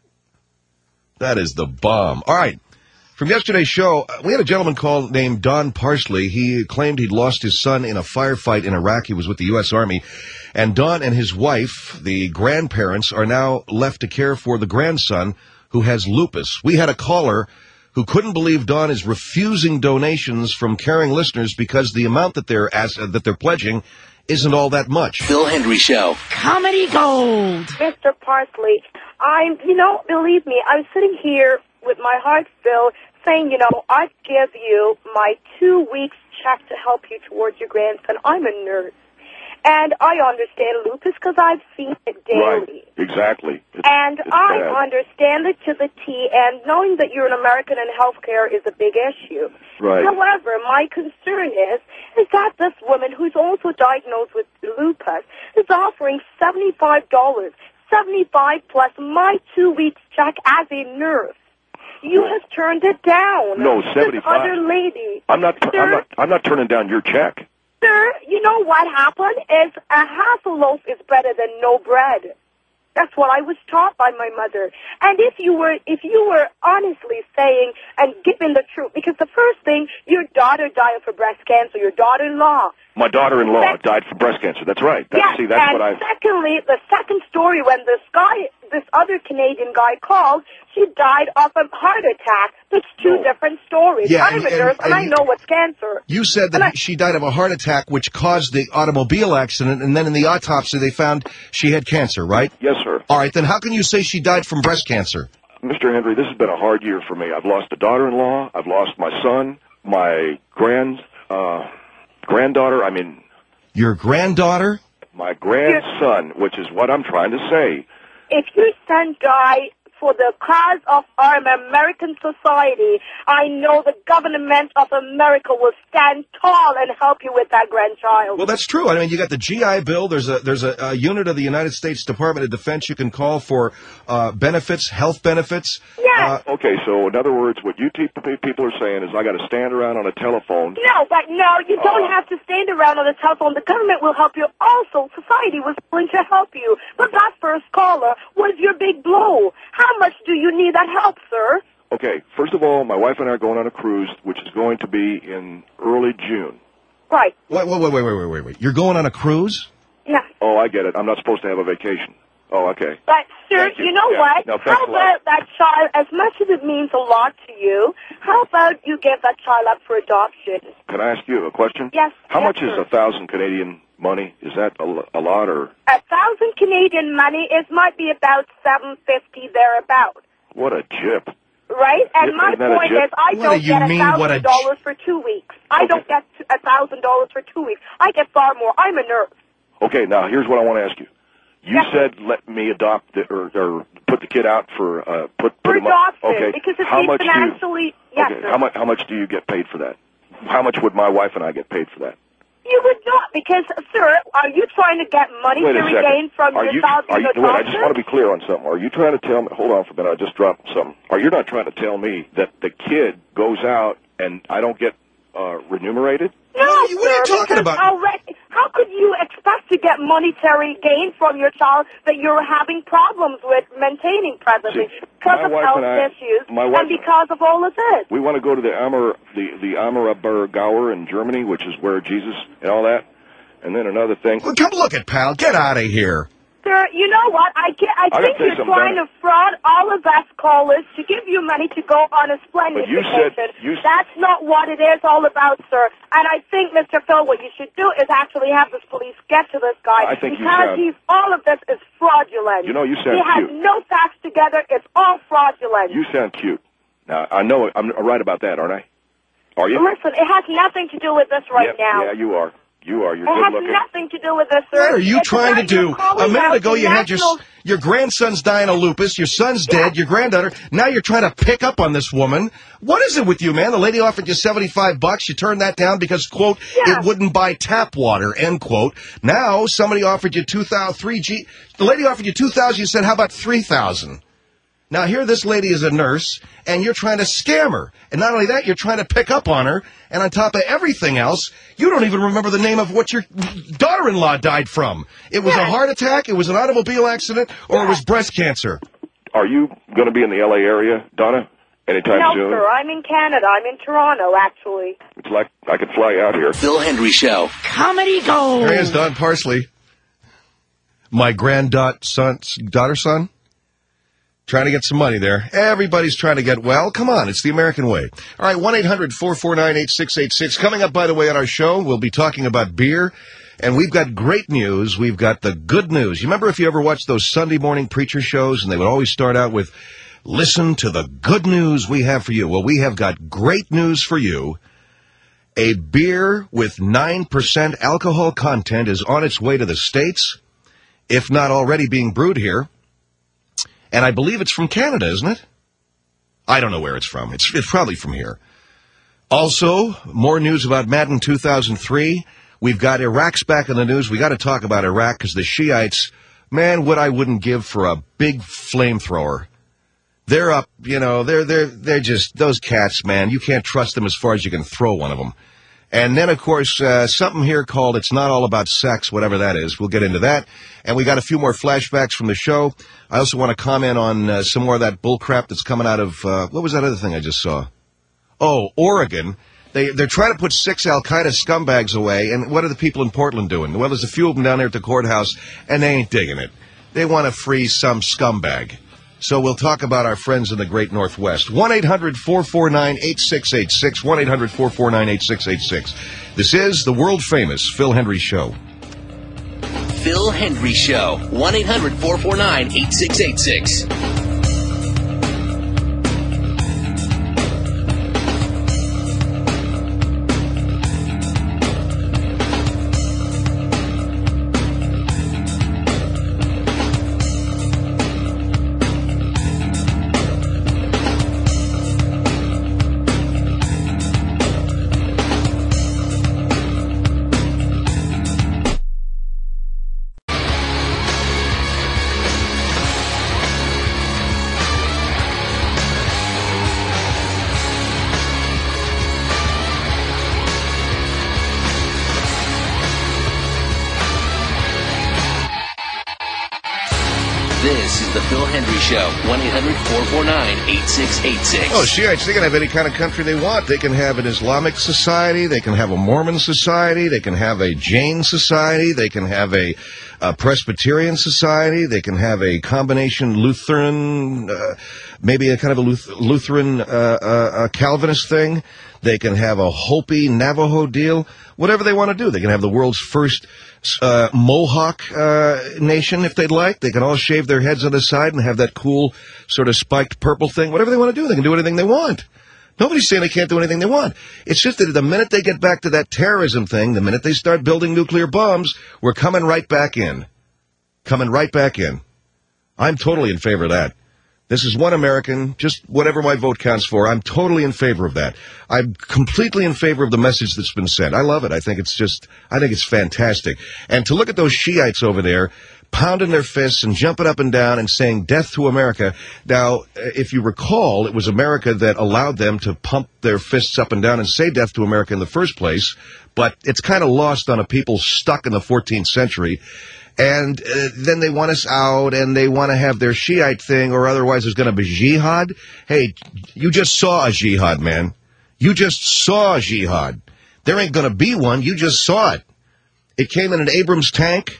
That is the bomb. All right. From yesterday's show, we had a gentleman called named Don Parsley. He claimed he'd lost his son in a firefight in Iraq. He was with the U S Army. And Don and his wife, the grandparents, are now left to care for the grandson who has lupus. We had a caller who couldn't believe Don is refusing donations from caring listeners because the amount that they're as, uh, that they're pledging isn't all that much. Phil Hendry Show. Comedy Gold. Mister Parsley, I'm, you know, believe me, I'm sitting here with my heart filled saying, you know, I'd give you my two weeks check to help you towards your grandson. I'm a nurse. And I understand lupus because I've seen it daily. Right, exactly. It's, and it's I bad. understand it to the T, and knowing that you're an American and healthcare is a big issue. Right. However, my concern is, is that this woman who's also diagnosed with lupus is offering seventy-five dollars, seventy-five plus my two weeks check as a nurse. You have turned it down. No, seventy-five. This other lady. I'm not. Sir, I'm not. I'm not turning down your check. Sir, you know what happened is a half a loaf is better than no bread. That's what I was taught by my mother. And if you were, if you were honestly saying and giving the truth, because the first thing, your daughter died of breast cancer, your daughter-in-law. My daughter-in-law Sec- died from breast cancer. That's right. That's, yes, see, that's and what I. secondly, the second story, when this guy, this other Canadian guy called, she died of a heart attack. That's two No. different stories. Yeah, I'm and- a nurse, and- and, I and- know what's cancer. You said that And I- she died of a heart attack, which caused the automobile accident, and then in the autopsy they found she had cancer, right? Yes, sir. All right, then how can you say she died from breast cancer? Mister Henry, this has been a hard year for me. I've lost a daughter-in-law. I've lost my son, my grand uh, granddaughter. I mean, Your granddaughter? my grandson, which is what I'm trying to say. If your son died for the cause of our American society, I know the government of America will stand tall and help you with that grandchild. Well, that's true. I mean, you got the G I Bill. There's a there's a, a unit of the United States Department of Defense you can call for uh, benefits, health benefits. Yes. Uh, Okay, so in other words, what you te- people are saying is I got to stand around on a telephone. No, but no, you don't Uh, have to stand around on the telephone. The government will help you. Also, society was willing to help you. But that first caller was your big blow. How much do you need that help, sir? Okay, first of all, my wife and I are going on a cruise, which is going to be in early June. Right. wait, wait, wait, wait, wait, wait, wait. You're going on a cruise? Yeah. Oh, I get it. I'm not supposed to have a vacation. Oh, okay. But, sir, Thank you. you know Yeah. what? No, thanks How a lot. about that child, as much as it means a lot to you, how about you give that child up for adoption? Can I ask you a question? Yes. How yes, much is sir. a thousand Canadian money? Is that a, lo- a lot or A thousand Canadian money, it might be about seven fifty thereabout. what a jip? Right? And Isn't my that a point jip? is, I What don't do you get a mean, what a thousand dollars for two weeks. I Okay. don't get a thousand dollars for two weeks. I get far more. I'm a nurse. Okay, now here's what I want to ask you. You Yes. said let me adopt the, or, or put the kid out for uh, put put For him up. adoption, Okay, because it's how much do you, financially. Yes, okay, sir. how much how much do you get paid for that? How much would my wife and I get paid for that? You would not, because, sir, are you trying to get money Wait to a second. regain from are your you, child are being you, wait, I just adopted? want to be clear on something. Are you trying to tell me? Hold on for a minute. I just dropped something. Are you not trying to tell me that the kid goes out and I don't get uh, remunerated? No, What are you- what are you sir, talking because about? already- how could you expect to get monetary gain from your child that you're having problems with maintaining presently See, because my of wife health and I- issues my wife- and because of all of this? We want to go to the Ammer the the Ammerbergauer in Germany, which is where Jesus and all that. And then another thing. Well, come look it, pal. Get out of here. Sir, Sir, you know what? I, get, I, I think gotta say you're something, trying Donna. to fraud all of us callers to give you money to go on a splendid But you said- vacation. you- That's not what it is all about, sir. And I think, Mister Phil, what you should do is actually have this police get to this guy I think you because sound- he's all of this is fraudulent. You know, you sound He has cute. no facts together. It's all fraudulent. You sound cute. Now, I know I'm right about that, aren't I? Are you? Listen, it has nothing to do with this right yeah, now. Yeah, you are. You are. You're It good has looking. nothing to do with this, sir. What are you It's trying to about you do? calling A minute out ago, the you had your national- your grandson's dying of lupus, your son's dead, your granddaughter. Now you're trying to pick up on this woman. What is it with you, man? The lady offered you seventy-five bucks. You turned that down because, quote, Yeah. it wouldn't buy tap water, end quote. Now somebody offered you two thousand, three G. The lady offered you two thousand. You said, how about three thousand? Now, here this lady is a nurse, and you're trying to scam her. And not only that, you're trying to pick up on her. And on top of everything else, you don't even remember the name of what your daughter-in-law died from. It was a heart attack, it was an automobile accident, or it was breast cancer. Are you going to be in the L A area, Donna, anytime No, soon? sir. I'm in Canada. I'm in Toronto, actually. It's like I could fly out here. Phil Hendry Show. Comedy gold. There he is, Don Parsley. My granddaughter son, daughter son. Trying to get some money there. Everybody's trying to get well. Come on, it's the American way. All right, one eight hundred four four nine eight six eight six. Coming up, by the way, on our show, we'll be talking about beer. And we've got great news. We've got the good news. You remember if you ever watched those Sunday morning preacher shows, and they would always start out with, listen to the good news we have for you. Well, we have got great news for you. A beer with nine percent alcohol content is on its way to the States, if not already being brewed here. And I believe it's from Canada, isn't it? I don't know where it's from. It's, it's probably from here. Also, more news about Madden two thousand three. We've got Iraq's back in the news. We got to talk about Iraq because the Shiites, man, what I wouldn't give for a big flamethrower. They're up, you know, they're, they're, they're just, those cats, man, you can't trust them as far as you can throw one of them. And then, of course, uh, something here called It's Not All About Sex, whatever that is. We'll get into that. And we got a few more flashbacks from the show. I also want to comment on uh, some more of that bullcrap that's coming out of, uh, what was that other thing I just saw? Oh, Oregon. They, they're trying to put six Al-Qaeda scumbags away, and what are the people in Portland doing? Well, there's a few of them down there at the courthouse, and they ain't digging it. They want to free some scumbag. So we'll talk about our friends in the Great Northwest. one eight hundred four four nine eight six eight six, one eight hundred four four nine eight six eight six. This is the world-famous Phil Hendry Show. Phil Hendry Show. one eight hundred four four nine eight six eight six. This is the Phil Hendry Show. one eight hundred four four nine eight six eight six. Oh, Shiites, they can have any kind of country they want. They can have an Islamic society. They can have a Mormon society. They can have a Jain society. They can have a, a Presbyterian society. They can have a combination Lutheran, uh, maybe a kind of a Luth- Lutheran uh, uh, uh, Calvinist thing. They can have a Hopi Navajo deal. Whatever they want to do. They can have the world's first uh, Mohawk uh, nation if they'd like. They can all shave their heads on the side and have that cool sort of spiked purple thing. Whatever they want to do, they can do anything they want. Nobody's saying they can't do anything they want. It's just that the minute they get back to that terrorism thing, the minute they start building nuclear bombs, we're coming right back in. Coming right back in. I'm totally in favor of that. This is one American, just whatever my vote counts for. I'm totally in favor of that. I'm completely in favor of the message that's been sent. I love it. I think it's just, I think it's fantastic. And to look at those Shiites over there, pounding their fists and jumping up and down and saying death to America. Now, if you recall, it was America that allowed them to pump their fists up and down and say death to America in the first place. But it's kind of lost on a people stuck in the fourteenth century. And uh, then they want us out, and they want to have their Shiite thing, or otherwise there's going to be jihad. Hey, you just saw a jihad, man. You just saw a jihad. There ain't going to be one. You just saw it. It came in an Abrams tank.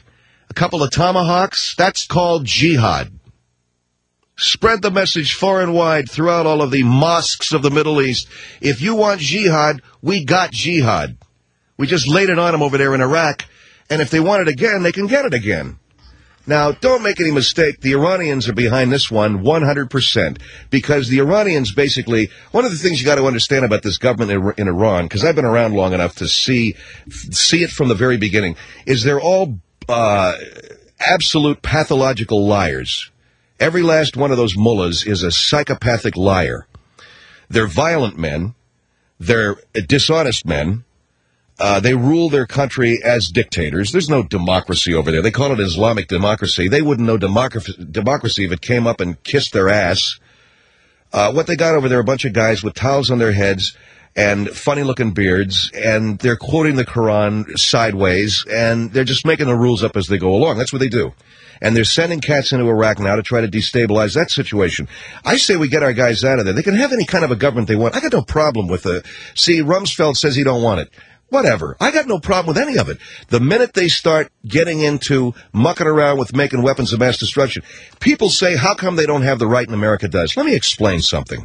a couple of tomahawks, that's called jihad. Spread the message far and wide throughout all of the mosques of the Middle East. If you want jihad, we got jihad. We just laid it on them over there in Iraq, and if they want it again, they can get it again. Now, don't make any mistake, the Iranians are behind this one one hundred percent, because the Iranians basically, one of the things you got to understand about this government in, in Iran, because I've been around long enough to see see it from the very beginning, is they're all uh, absolute pathological liars. Every last one of those mullahs is a psychopathic liar. They're violent men. They're dishonest men. Uh, they rule their country as dictators. There's no democracy over there. They call it Islamic democracy. They wouldn't know democracy, democracy if it came up and kissed their ass. Uh, what they got over there are a bunch of guys with towels on their heads and funny-looking beards, and they're quoting the Quran sideways, and they're just making the rules up as they go along. That's what they do. And they're sending cats into Iraq now to try to destabilize that situation. I say we get our guys out of there. They can have any kind of a government they want. I got no problem with the... See, Rumsfeld says he don't want it. Whatever. I got no problem with any of it. The minute they start getting into mucking around with making weapons of mass destruction, people say, how come they don't have the right and America does? Let me explain something.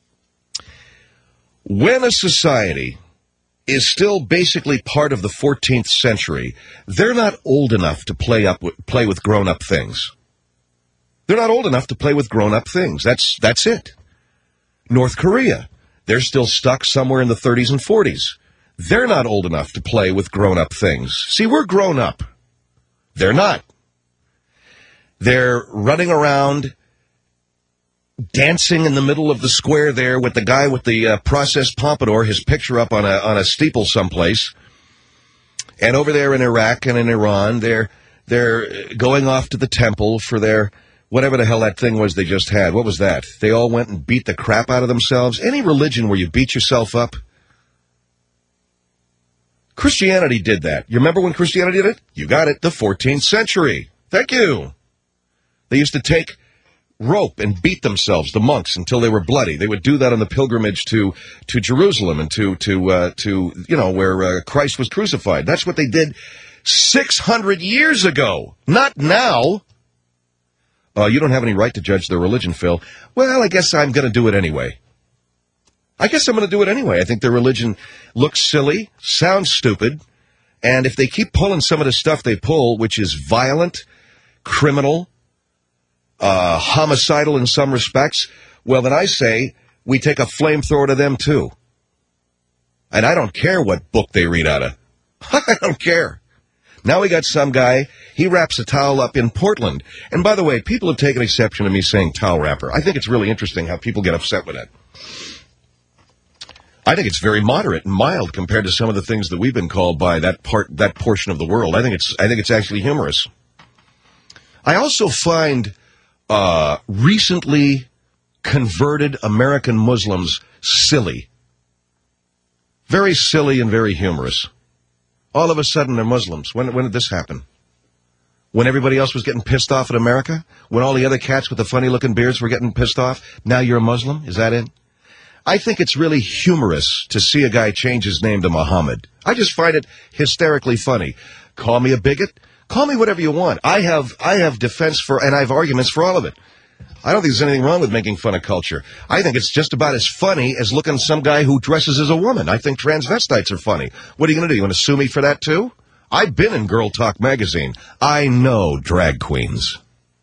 When a society is still basically part of the fourteenth century, they're not old enough to play up with, play with grown-up things. They're not old enough to play with grown-up things. That's, that's it. North Korea, they're still stuck somewhere in the thirties and forties. They're not old enough to play with grown-up things. See, we're grown up. They're not. They're running around, dancing in the middle of the square there with the guy with the uh, processed pompadour, his picture up on a on a steeple someplace. And over there in Iraq and in Iran, they're they're going off to the temple for their whatever the hell that thing was they just had. What was that? They all went and beat the crap out of themselves. Any religion where you beat yourself up? Christianity did that. You remember when Christianity did it? You got it. The fourteenth century. Thank you. They used to take rope and beat themselves, the monks, until they were bloody. They would do that on the pilgrimage to to Jerusalem and to to uh, to you know where uh, Christ was crucified. That's what they did six hundred years ago. Not now. Uh, you don't have any right to judge their religion, Phil. Well, I guess I'm going to do it anyway. I guess I'm going to do it anyway. I think their religion looks silly, sounds stupid, and if they keep pulling some of the stuff they pull, which is violent, criminal, uh, homicidal in some respects, well, then I say we take a flamethrower to them, too. And I don't care what book they read out of. I don't care. Now we got some guy, he wraps a towel up in Portland. And by the way, people have taken exception to me saying towel wrapper. I think it's really interesting how people get upset with that. I think it's very moderate and mild compared to some of the things that we've been called by that part, that portion of the world. I think it's, I think it's actually humorous. I also find uh, recently converted American Muslims silly, very silly and very humorous. All of a sudden, they're Muslims. When, when did this happen? When everybody else was getting pissed off at America? When all the other cats with the funny-looking beards were getting pissed off? Now you're a Muslim? Is that it? I think it's really humorous to see a guy change his name to Muhammad. I just find it hysterically funny. Call me a bigot. Call me whatever you want. I have I have defense for, and I have arguments for all of it. I don't think there's anything wrong with making fun of culture. I think it's just about as funny as looking at some guy who dresses as a woman. I think transvestites are funny. What are you going to do? You want to sue me for that, too? I've been in Girl Talk magazine. I know drag queens.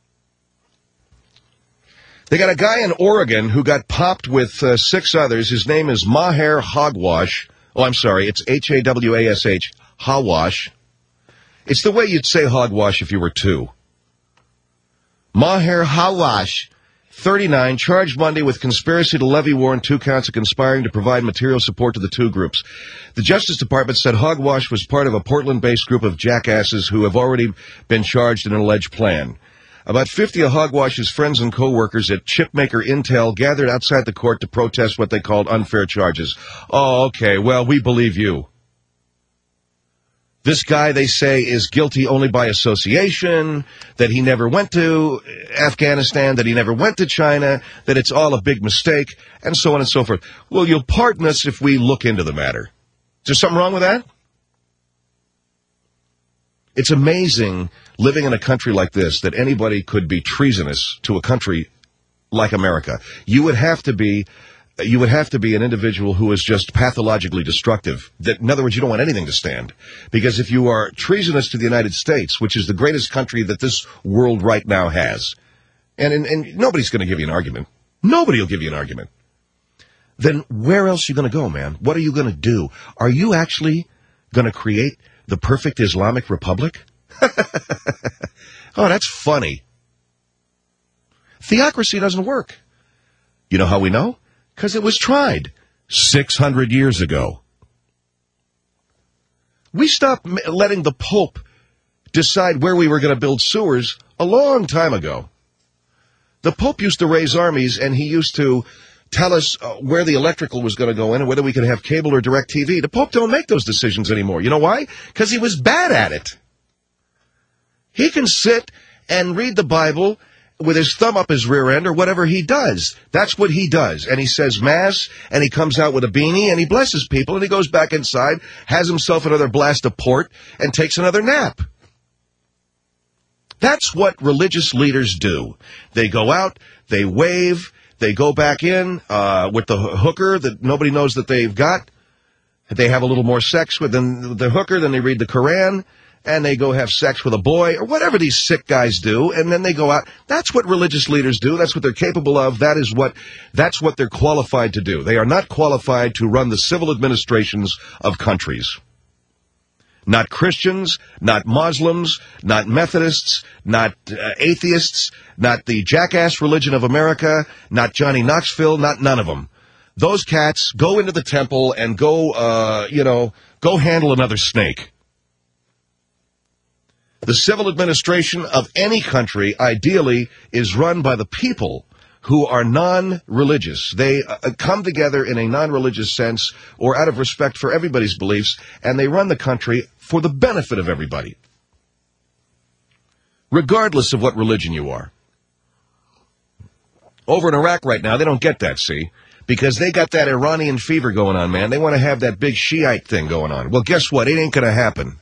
They got a guy in Oregon who got popped with uh, six others. His name is Maher Hogwash. Oh, I'm sorry. It's H A W A S H. Hawash. It's the way you'd say hogwash if you were two. Maher Hawash, thirty-nine, charged Monday with conspiracy to levy war and two counts of conspiring to provide material support to the two groups. The Justice Department said Hogwash was part of a Portland-based group of jackasses who have already been charged in an alleged plan. About fifty of Hogwash's friends and co-workers at chipmaker Intel gathered outside the court to protest what they called unfair charges. Oh, okay, well, we believe you. This guy, they say, is guilty only by association, that he never went to Afghanistan, that he never went to China, that it's all a big mistake, and so on and so forth. Well, you'll pardon us if we look into the matter. Is there something wrong with that? It's amazing living in a country like this that anybody could be treasonous to a country like America. You would have to be, you would have to be an individual who is just pathologically destructive. That, in other words, you don't want anything to stand. Because if you are treasonous to the United States, which is the greatest country that this world right now has, and, and, and nobody's going to give you an argument. Nobody will give you an argument. Then where else are you going to go, man? What are you going to do? Are you actually going to create the perfect Islamic Republic? Oh, that's funny. Theocracy doesn't work. You know how we know? Because it was tried six hundred years ago. We stopped letting the Pope decide where we were going to build sewers a long time ago. The Pope used to raise armies, and he used to tell us uh, where the electrical was going to go in and whether we could have cable or direct T V. The Pope don't make those decisions anymore. You know why? Because he was bad at it. He can sit and read the Bible with his thumb up his rear end or whatever he does. That's what he does. And he says Mass, and he comes out with a beanie, and he blesses people, and he goes back inside, has himself another blast of port, and takes another nap. That's what religious leaders do. They go out, they wave, they go back in uh, with the hooker that nobody knows that they've got. They have a little more sex with the hooker, then they read the Koran, and they go have sex with a boy, or whatever these sick guys do, and then they go out. That's what religious leaders do. That's what they're capable of. That is what, that's what they're qualified to do. They are not qualified to run the civil administrations of countries. Not Christians, not Muslims, not Methodists, not uh, atheists, not the jackass religion of America, not Johnny Knoxville, not none of them. Those cats go into the temple and go, uh, you know, go handle another snake. The civil administration of any country, ideally, is run by the people who are non-religious. They uh, come together in a non-religious sense or out of respect for everybody's beliefs, and they run the country for the benefit of everybody, regardless of what religion you are. Over in Iraq right now, they don't get that, see? Because they got that Iranian fever going on, man. They want to have that big Shiite thing going on. Well, guess what? It ain't going to happen.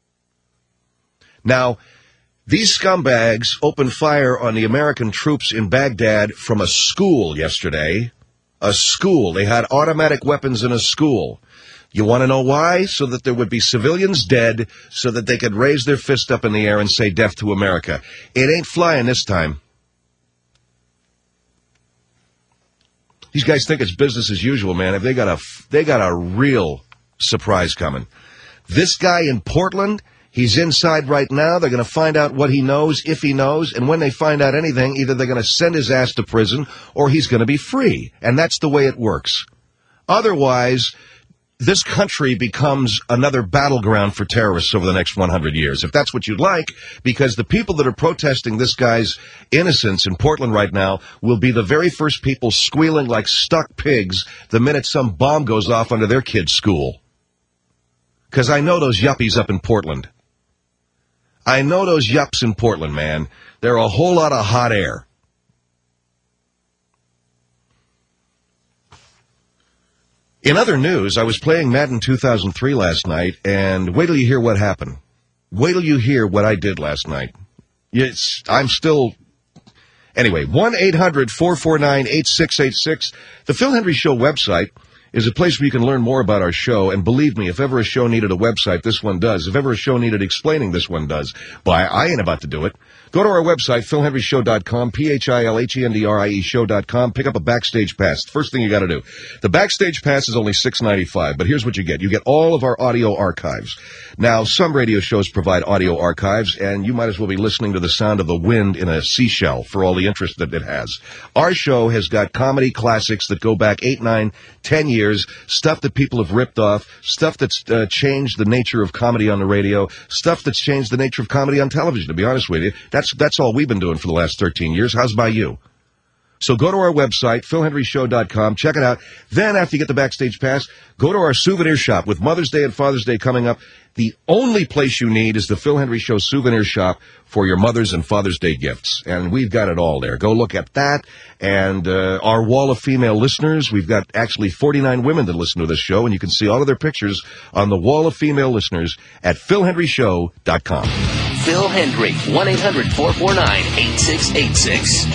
Now, these scumbags opened fire on the American troops in Baghdad from a school yesterday. A school. They had automatic weapons in a school. You want to know why? So that there would be civilians dead, so that they could raise their fist up in the air and say death to America. It ain't flying this time. These guys think it's business as usual, man. If they got a, they got a real surprise coming. This guy in Portland, he's inside right now. They're going to find out what he knows, if he knows, and when they find out anything, either they're going to send his ass to prison or he's going to be free. And that's the way it works. Otherwise, this country becomes another battleground for terrorists over the next one hundred years, if that's what you'd like, because the people that are protesting this guy's innocence in Portland right now will be the very first people squealing like stuck pigs the minute some bomb goes off under their kid's school. Because I know those yuppies up in Portland. I know those yups in Portland, man. They're a whole lot of hot air. In other news, I was playing Madden two thousand three last night, and wait till you hear what happened. Wait till you hear what I did last night. It's, I'm still... Anyway, one eight hundred four four nine eight six eight six. The Phil Hendry Show website is a place where you can learn more about our show, and believe me, if ever a show needed a website, this one does. If ever a show needed explaining, this one does. But I, I ain't about to do it. Go to our website, phil hendry show dot com, P H I L H E N D R I E show dot com. Pick up a Backstage Pass. First thing you got to do. The Backstage Pass is only six ninety-five, but here's what you get. You get all of our audio archives. Now, some radio shows provide audio archives, and you might as well be listening to the sound of the wind in a seashell for all the interest that it has. Our show has got comedy classics that go back eight, nine, ten years, stuff that people have ripped off, stuff that's uh, changed the nature of comedy on the radio, stuff that's changed the nature of comedy on television, to be honest with you. That's That's all we've been doing for the last thirteen years. How's about you? So go to our website, phil hendry show dot com, check it out. Then after you get the Backstage Pass, go to our souvenir shop. With Mother's Day and Father's Day coming up, the only place you need is the Phil Hendry Show souvenir shop for your Mother's and Father's Day gifts. And we've got it all there. Go look at that. And uh, our wall of female listeners, we've got actually forty-nine women that listen to this show, and you can see all of their pictures on the wall of female listeners at phil hendry show dot com. Phil Hendry, one eight hundred four four nine eight six eight six.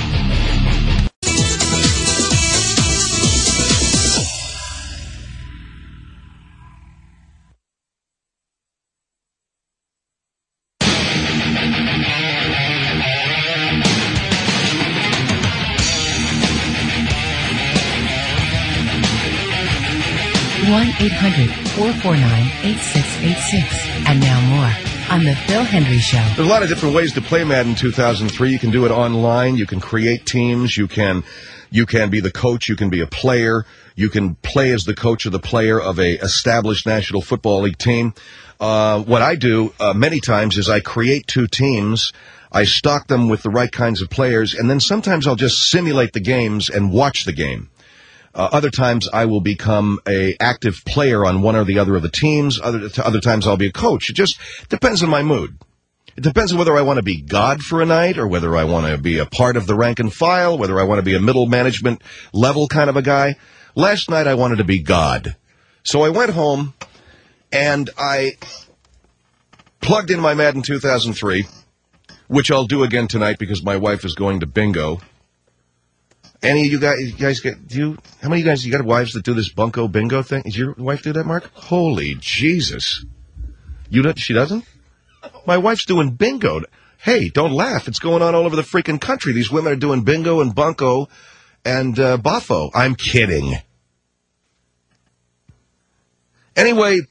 one eight hundred four four nine eight six eight six. And now more on The Phil Hendry Show. There's a lot of different ways to play Madden two thousand three. You can do it online. You can create teams. You can you can be the coach. You can be a player. You can play as the coach or the player of a established National Football League team. Uh, what I do uh, many times is I create two teams. I stock them with the right kinds of players, and then sometimes I'll just simulate the games and watch the game. Uh, other times I will become a active player on one or the other of the teams. Other other times I'll be a coach. It just depends on my mood. It depends on whether I want to be God for a night or whether I want to be a part of the rank and file, whether I want to be a middle management level kind of a guy. Last night I wanted to be God. So I went home and I plugged in my Madden two thousand three, which I'll do again tonight because my wife is going to bingo. Any of you guys, you guys get, do you, how many of you guys, you got wives that do this bunko bingo thing? Does your wife do that, Mark? Holy Jesus. You don't, she doesn't? My wife's doing bingo. Hey, don't laugh. It's going on all over the freaking country. These women are doing bingo and bunko and uh, boffo. I'm kidding. Anyway,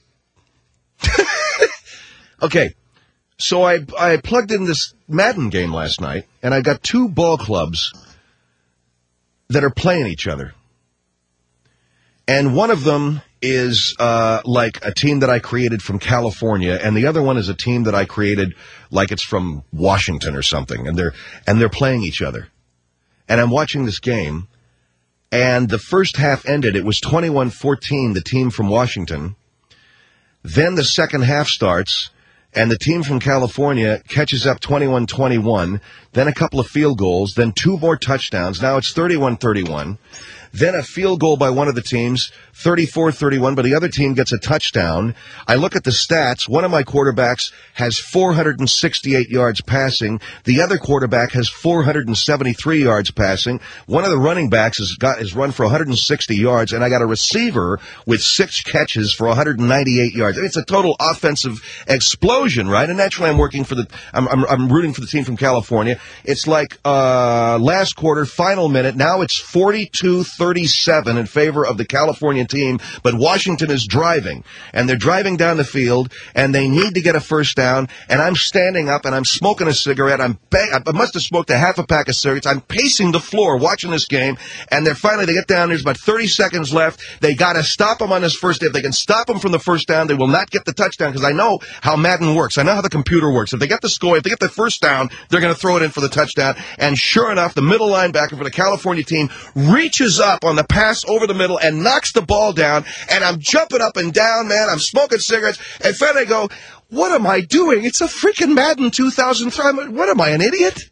okay, so I, I plugged in this Madden game last night, and I got two ball clubs that are playing each other. And one of them is uh, like a team that I created from California, and the other one is a team that I created like it's from Washington or something, and they're and they're playing each other. And I'm watching this game, and the first half ended. It was twenty-one fourteen, the team from Washington. Then the second half starts, and the team from California catches up twenty-one twenty-one, then a couple of field goals, then two more touchdowns. Now it's thirty-one thirty-one. Then a field goal by one of the teams, thirty-four thirty-one, but the other team gets a touchdown. I look at the stats. One of my quarterbacks has four hundred sixty-eight yards passing. The other quarterback has four hundred seventy-three yards passing. One of the running backs has got has run for one hundred sixty yards, and I got a receiver with six catches for one hundred ninety-eight yards. It's a total offensive explosion, right? And naturally, I'm working for the I'm I'm, I'm rooting for the team from California. It's like uh, last quarter, final minute. Now it's forty-two thirty-seven in favor of the California team, but Washington is driving, and they're driving down the field, and they need to get a first down, and I'm standing up, and I'm smoking a cigarette. I'm bang- I must have smoked a half a pack of cigarettes. I'm pacing the floor watching this game, and they're finally, they get down, there's about thirty seconds left. They got to stop them on this first. If they can stop them from the first down, they will not get the touchdown, because I know how Madden works. I know how the computer works. If they get the score, if they get the first down, they're going to throw it in for the touchdown, and sure enough, the middle linebacker for the California team reaches up on the pass over the middle and knocks the ball down, and I'm jumping up and down, man. I'm smoking cigarettes, and finally I go, what am I doing? It's a freaking Madden two thousand three. What am I, an idiot?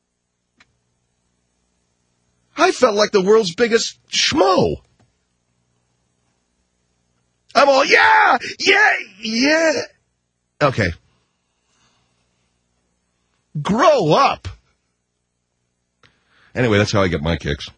I felt like the world's biggest schmo. I'm all, yeah, yeah, yeah. Okay. Grow up. Anyway, that's how I get my kicks.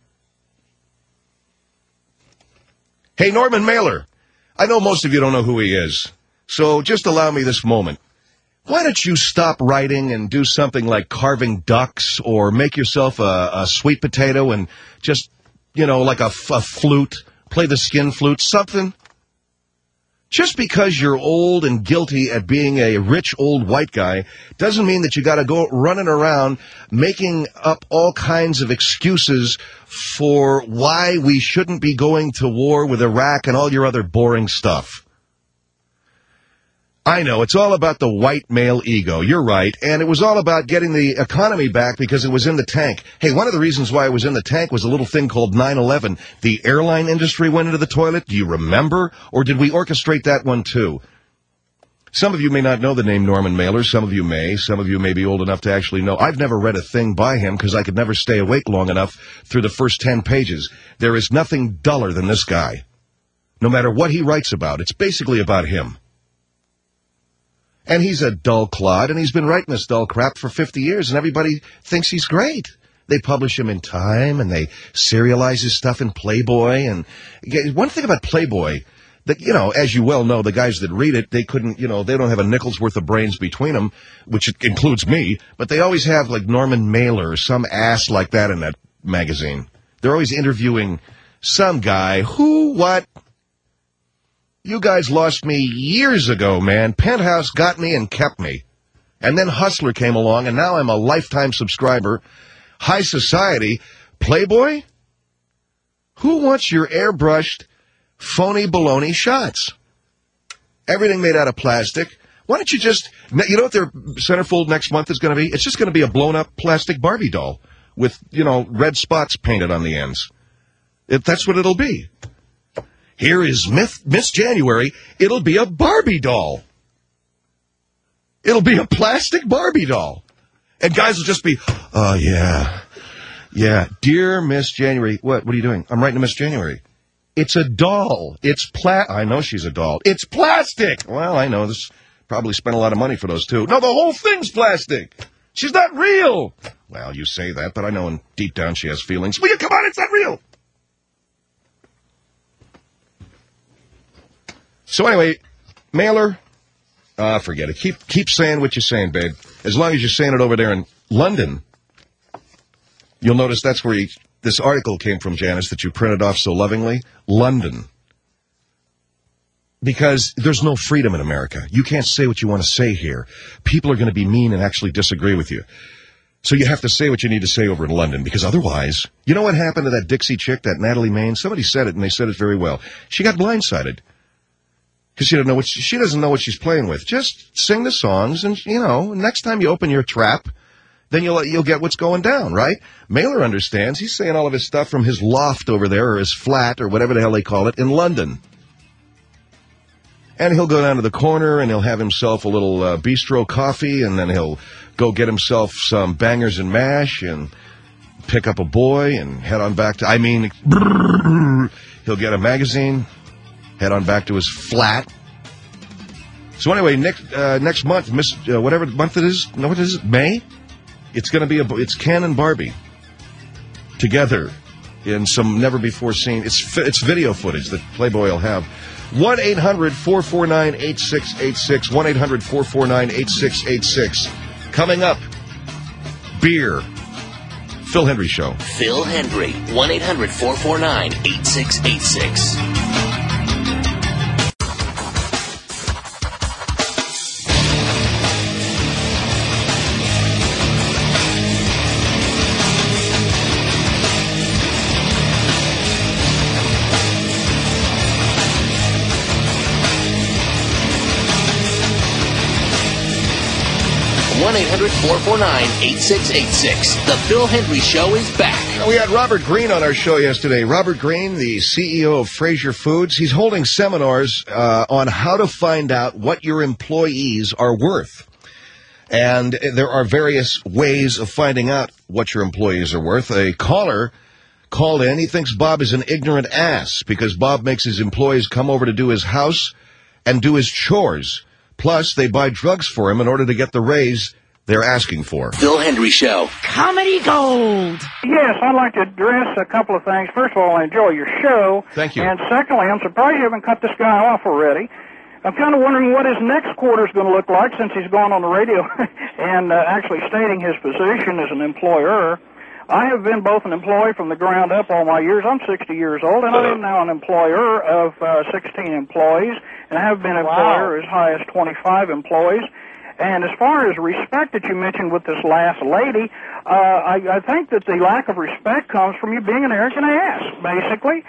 Hey, Norman Mailer, I know most of you don't know who he is, so just allow me this moment. Why don't you stop writing and do something like carving ducks or make yourself a, a sweet potato and just, you know, like a, a flute, play the skin flute, something? Just because you're old and guilty at being a rich old white guy doesn't mean that you got to go running around making up all kinds of excuses for why we shouldn't be going to war with Iraq and all your other boring stuff. I know, it's all about the white male ego. You're right. And it was all about getting the economy back because it was in the tank. Hey, one of the reasons why it was in the tank was a little thing called nine eleven. The airline industry went into the toilet. Do you remember? Or did we orchestrate that one too? Some of you may not know the name Norman Mailer. Some of you may. Some of you may be old enough to actually know. I've never read a thing by him because I could never stay awake long enough through the first ten pages. There is nothing duller than this guy. No matter what he writes about, it's basically about him. And he's a dull clod, and he's been writing this dull crap for fifty years, and everybody thinks he's great. They publish him in Time, and they serialize his stuff in Playboy. And one thing about Playboy, that, you know, as you well know, the guys that read it, they couldn't, you know, they don't have a nickel's worth of brains between them, which includes me, but they always have, like, Norman Mailer or some ass like that in that magazine. They're always interviewing some guy. Who, what? You guys lost me years ago, man. Penthouse got me and kept me. And then Hustler came along, and now I'm a lifetime subscriber. High Society. Playboy? Who wants your airbrushed, phony baloney shots? Everything made out of plastic. Why don't you just... You know what their centerfold next month is going to be? It's just going to be a blown-up plastic Barbie doll with, you know, red spots painted on the ends. It, that's what it'll be. Here is Miss, Miss January. It'll be a Barbie doll. It'll be a plastic Barbie doll. And guys will just be, oh, yeah, yeah. Dear Miss January. What? What are you doing? I'm writing to Miss January. It's a doll. It's pla- I know she's a doll. It's plastic. Well, I know. This probably spent a lot of money for those two. No, the whole thing's plastic. She's not real. Well, you say that, but I know in deep down she has feelings. Will you come on? It's not real. So anyway, Mailer, uh, forget it. Keep keep saying what you're saying, babe. As long as you're saying it over there in London, you'll notice that's where you, this article came from, Janice, that you printed off so lovingly. London. Because there's no freedom in America. You can't say what you want to say here. People are going to be mean and actually disagree with you. So you have to say what you need to say over in London, because otherwise, you know what happened to that Dixie chick, that Natalie Maine? Somebody said it, and they said it very well. She got blindsided. Because she doesn't know what she, she doesn't know what she's playing with. Just sing the songs, and you know, next time you open your trap, then you'll you'll get what's going down, right? Mailer understands. He's saying all of his stuff from his loft over there, or his flat, or whatever the hell they call it, in London. And he'll go down to the corner, and he'll have himself a little uh, bistro coffee, and then he'll go get himself some bangers and mash, and pick up a boy, and head on back to. I mean, he'll get a magazine. Head on back to his flat. So anyway, next uh, next month, Miss uh, whatever month it is, no, what is it? May? It's going to be a it's Ken and Barbie together in some never before seen. It's it's video footage that Playboy will have. One eight hundred four four nine eight six eight six. One eight hundred four four nine eight six eight six. Coming up, beer. Phil Hendry Show. Phil Hendry. One eight hundred four four nine eight six eight six. one eight hundred four four nine eight six eight six. The Phil Hendry Show is back. We had Robert Greene on our show yesterday. Robert Greene, the C E O of Fraser Foods. He's holding seminars uh, on how to find out what your employees are worth. And there are various ways of finding out what your employees are worth. A caller called in. He thinks Bob is an ignorant ass because Bob makes his employees come over to do his house and do his chores. Plus, they buy drugs for him in order to get the raise they're asking for. Phil Hendry Show. Comedy Gold. Yes, I'd like to address a couple of things. First of all, I enjoy your show. Thank you. And secondly, I'm surprised you haven't cut this guy off already. I'm kind of wondering what his next quarter is going to look like since he's gone on the radio and uh, actually stating his position as an employer. I have been both an employee from the ground up all my years. I'm sixty years old, and I am now an employer of uh, sixteen employees, and I have been an employer as high as twenty-five employees. And as far as respect that you mentioned with this last lady, uh, I, I think that the lack of respect comes from you being an arrogant ass, basically.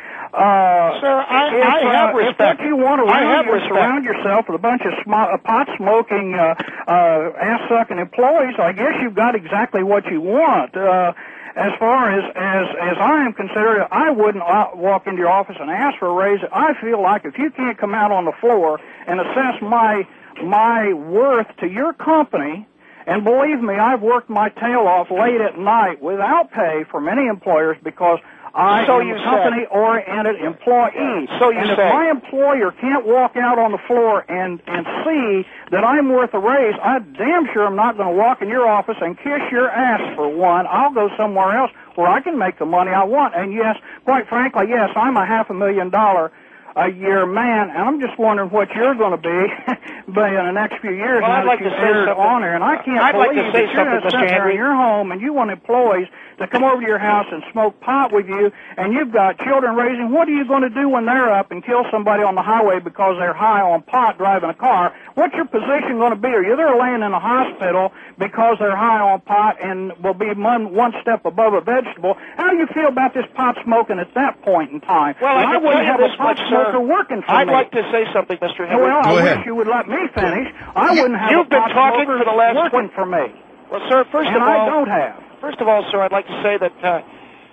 Uh, Sir, I, if, I have uh, respect. If what you want to I surround, have you, respect. surround yourself with a bunch of sm- uh, pot-smoking, uh, uh, ass-sucking employees, I guess you've got exactly what you want. Uh, As far as, as as I am concerned, I wouldn't walk into your office and ask for a raise. I feel like if you can't come out on the floor and assess my my worth to your company, and believe me, I've worked my tail off late at night without pay for many employers because I So am you a company-oriented employee. So you and if say. my employer can't walk out on the floor and, and see that I'm worth a raise, I damn sure I'm not going to walk in your office and kiss your ass for one. I'll go somewhere else where I can make the money I want. And yes, quite frankly, yes, I'm a half a million dollar a year man, and I'm just wondering what you're going to be but in the next few years Well, now I'd like that to you've say entered something. on there. And I can't I'd like believe to say that you're something, Mister sitting there Henry. in your home and you want employees to come over to your house and smoke pot with you, and you've got children raising. What are you going to do when they're up and kill somebody on the highway because they're high on pot driving a car? What's your position going to be? Are you there laying in a hospital because they're high on pot and will be one, one step above a vegetable? How do you feel about this pot smoking at that point in time? Well, I And can wouldn't tell you have this a pot much, sir. smoker working for I'd me. like to say something, Mister Henry. Well, Go I ahead. wish you would let me finish. I wouldn't have You've a been pot talking smoker for the last working for me. Well, sir, first and of all, I don't have. First of all, sir, I'd like to say that uh,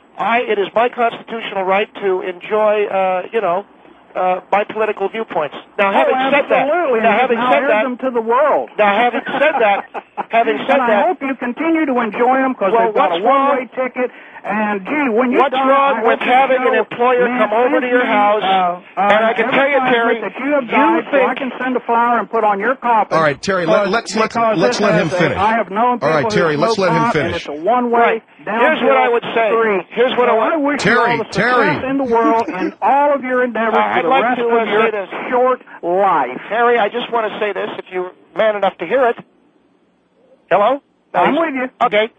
I it is my constitutional right to enjoy, uh, you know, uh, my political viewpoints. Now, having oh, said that, absolutely. now and having now said air that, them to the world. now having said that, having said and that, I hope you continue to enjoy them because Well, they've got a what's wrong- one-way ticket. And gee, when you what's die, wrong I with hope you having show, an employer man, come over to send your me, house? Uh, uh, and I can tell you, Terry, that you have you died, so think I can send a flower and put on your coffin. All right, Terry, let, let's let's Because let's this let him has a- finish. I have known people All right, Terry, who let's smoke let him pot, and finish. it's a one-way Right. downhill Here's what I would say. street. Here's what so I would- I wish Terry, you all the Terry. success in the world in all of your endeavors I'd for the like rest to, of uh, your say this. short life. Terry, I just want to say this, if you're man enough to hear it. Hello? I'm Nice. with you. Okay.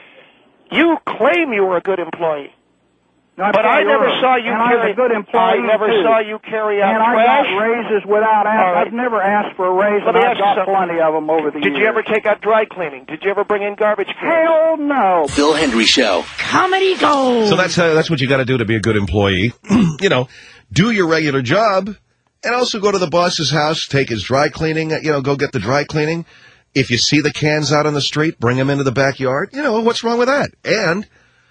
You claim you were a good employee. Not But I for never yours. saw you and carry. I was a good employee I never too. saw you carry out and I trash. got raises without asking. All right. I've never asked for a raise, Let and me I've ask you got something. plenty of them over the Did years. you ever take out dry cleaning? Did you ever bring in garbage cans? Hell no. Phil Hendry Show. Comedy Gold. So that's uh, that's what you got to do to be a good employee. You know, do your regular job, and also go to the boss's house, take his dry cleaning. You know, go get the dry cleaning. If you see the cans out on the street, bring them into the backyard. You know, what's wrong with that? And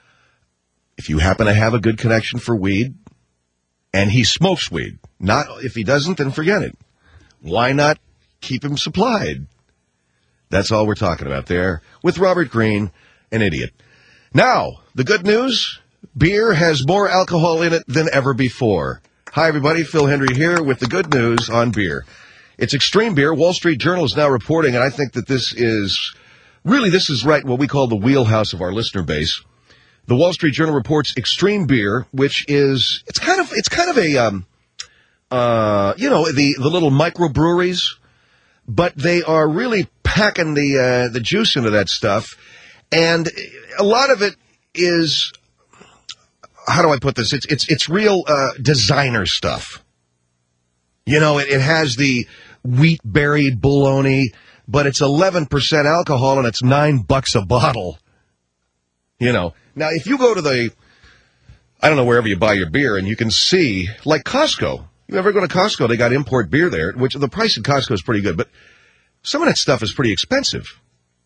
if you happen to have a good connection for weed, and he smokes weed, not if he doesn't, then forget it. Why not keep him supplied? That's all we're talking about there with Robert Greene, an idiot. Now, the good news, beer has more alcohol in it than ever before. Hi, everybody. Phil Hendry here with the good news on beer. It's extreme beer. Wall Street Journal is now reporting, and I think that this is, really, this is right what we call the wheelhouse of our listener base. The Wall Street Journal reports extreme beer, which is, it's kind of, it's kind of a, um, uh, you know, the, the little microbreweries, but they are really packing the, uh, the juice into that stuff. And a lot of it is, how do I put this? It's, it's, it's real, uh, designer stuff. You know, it, it has the wheat berry bologna, but it's eleven percent alcohol and it's nine bucks a bottle. You know, now if you go to the, I don't know, wherever you buy your beer and you can see, like Costco, you ever go to Costco, they got import beer there, which the price at Costco is pretty good, but some of that stuff is pretty expensive.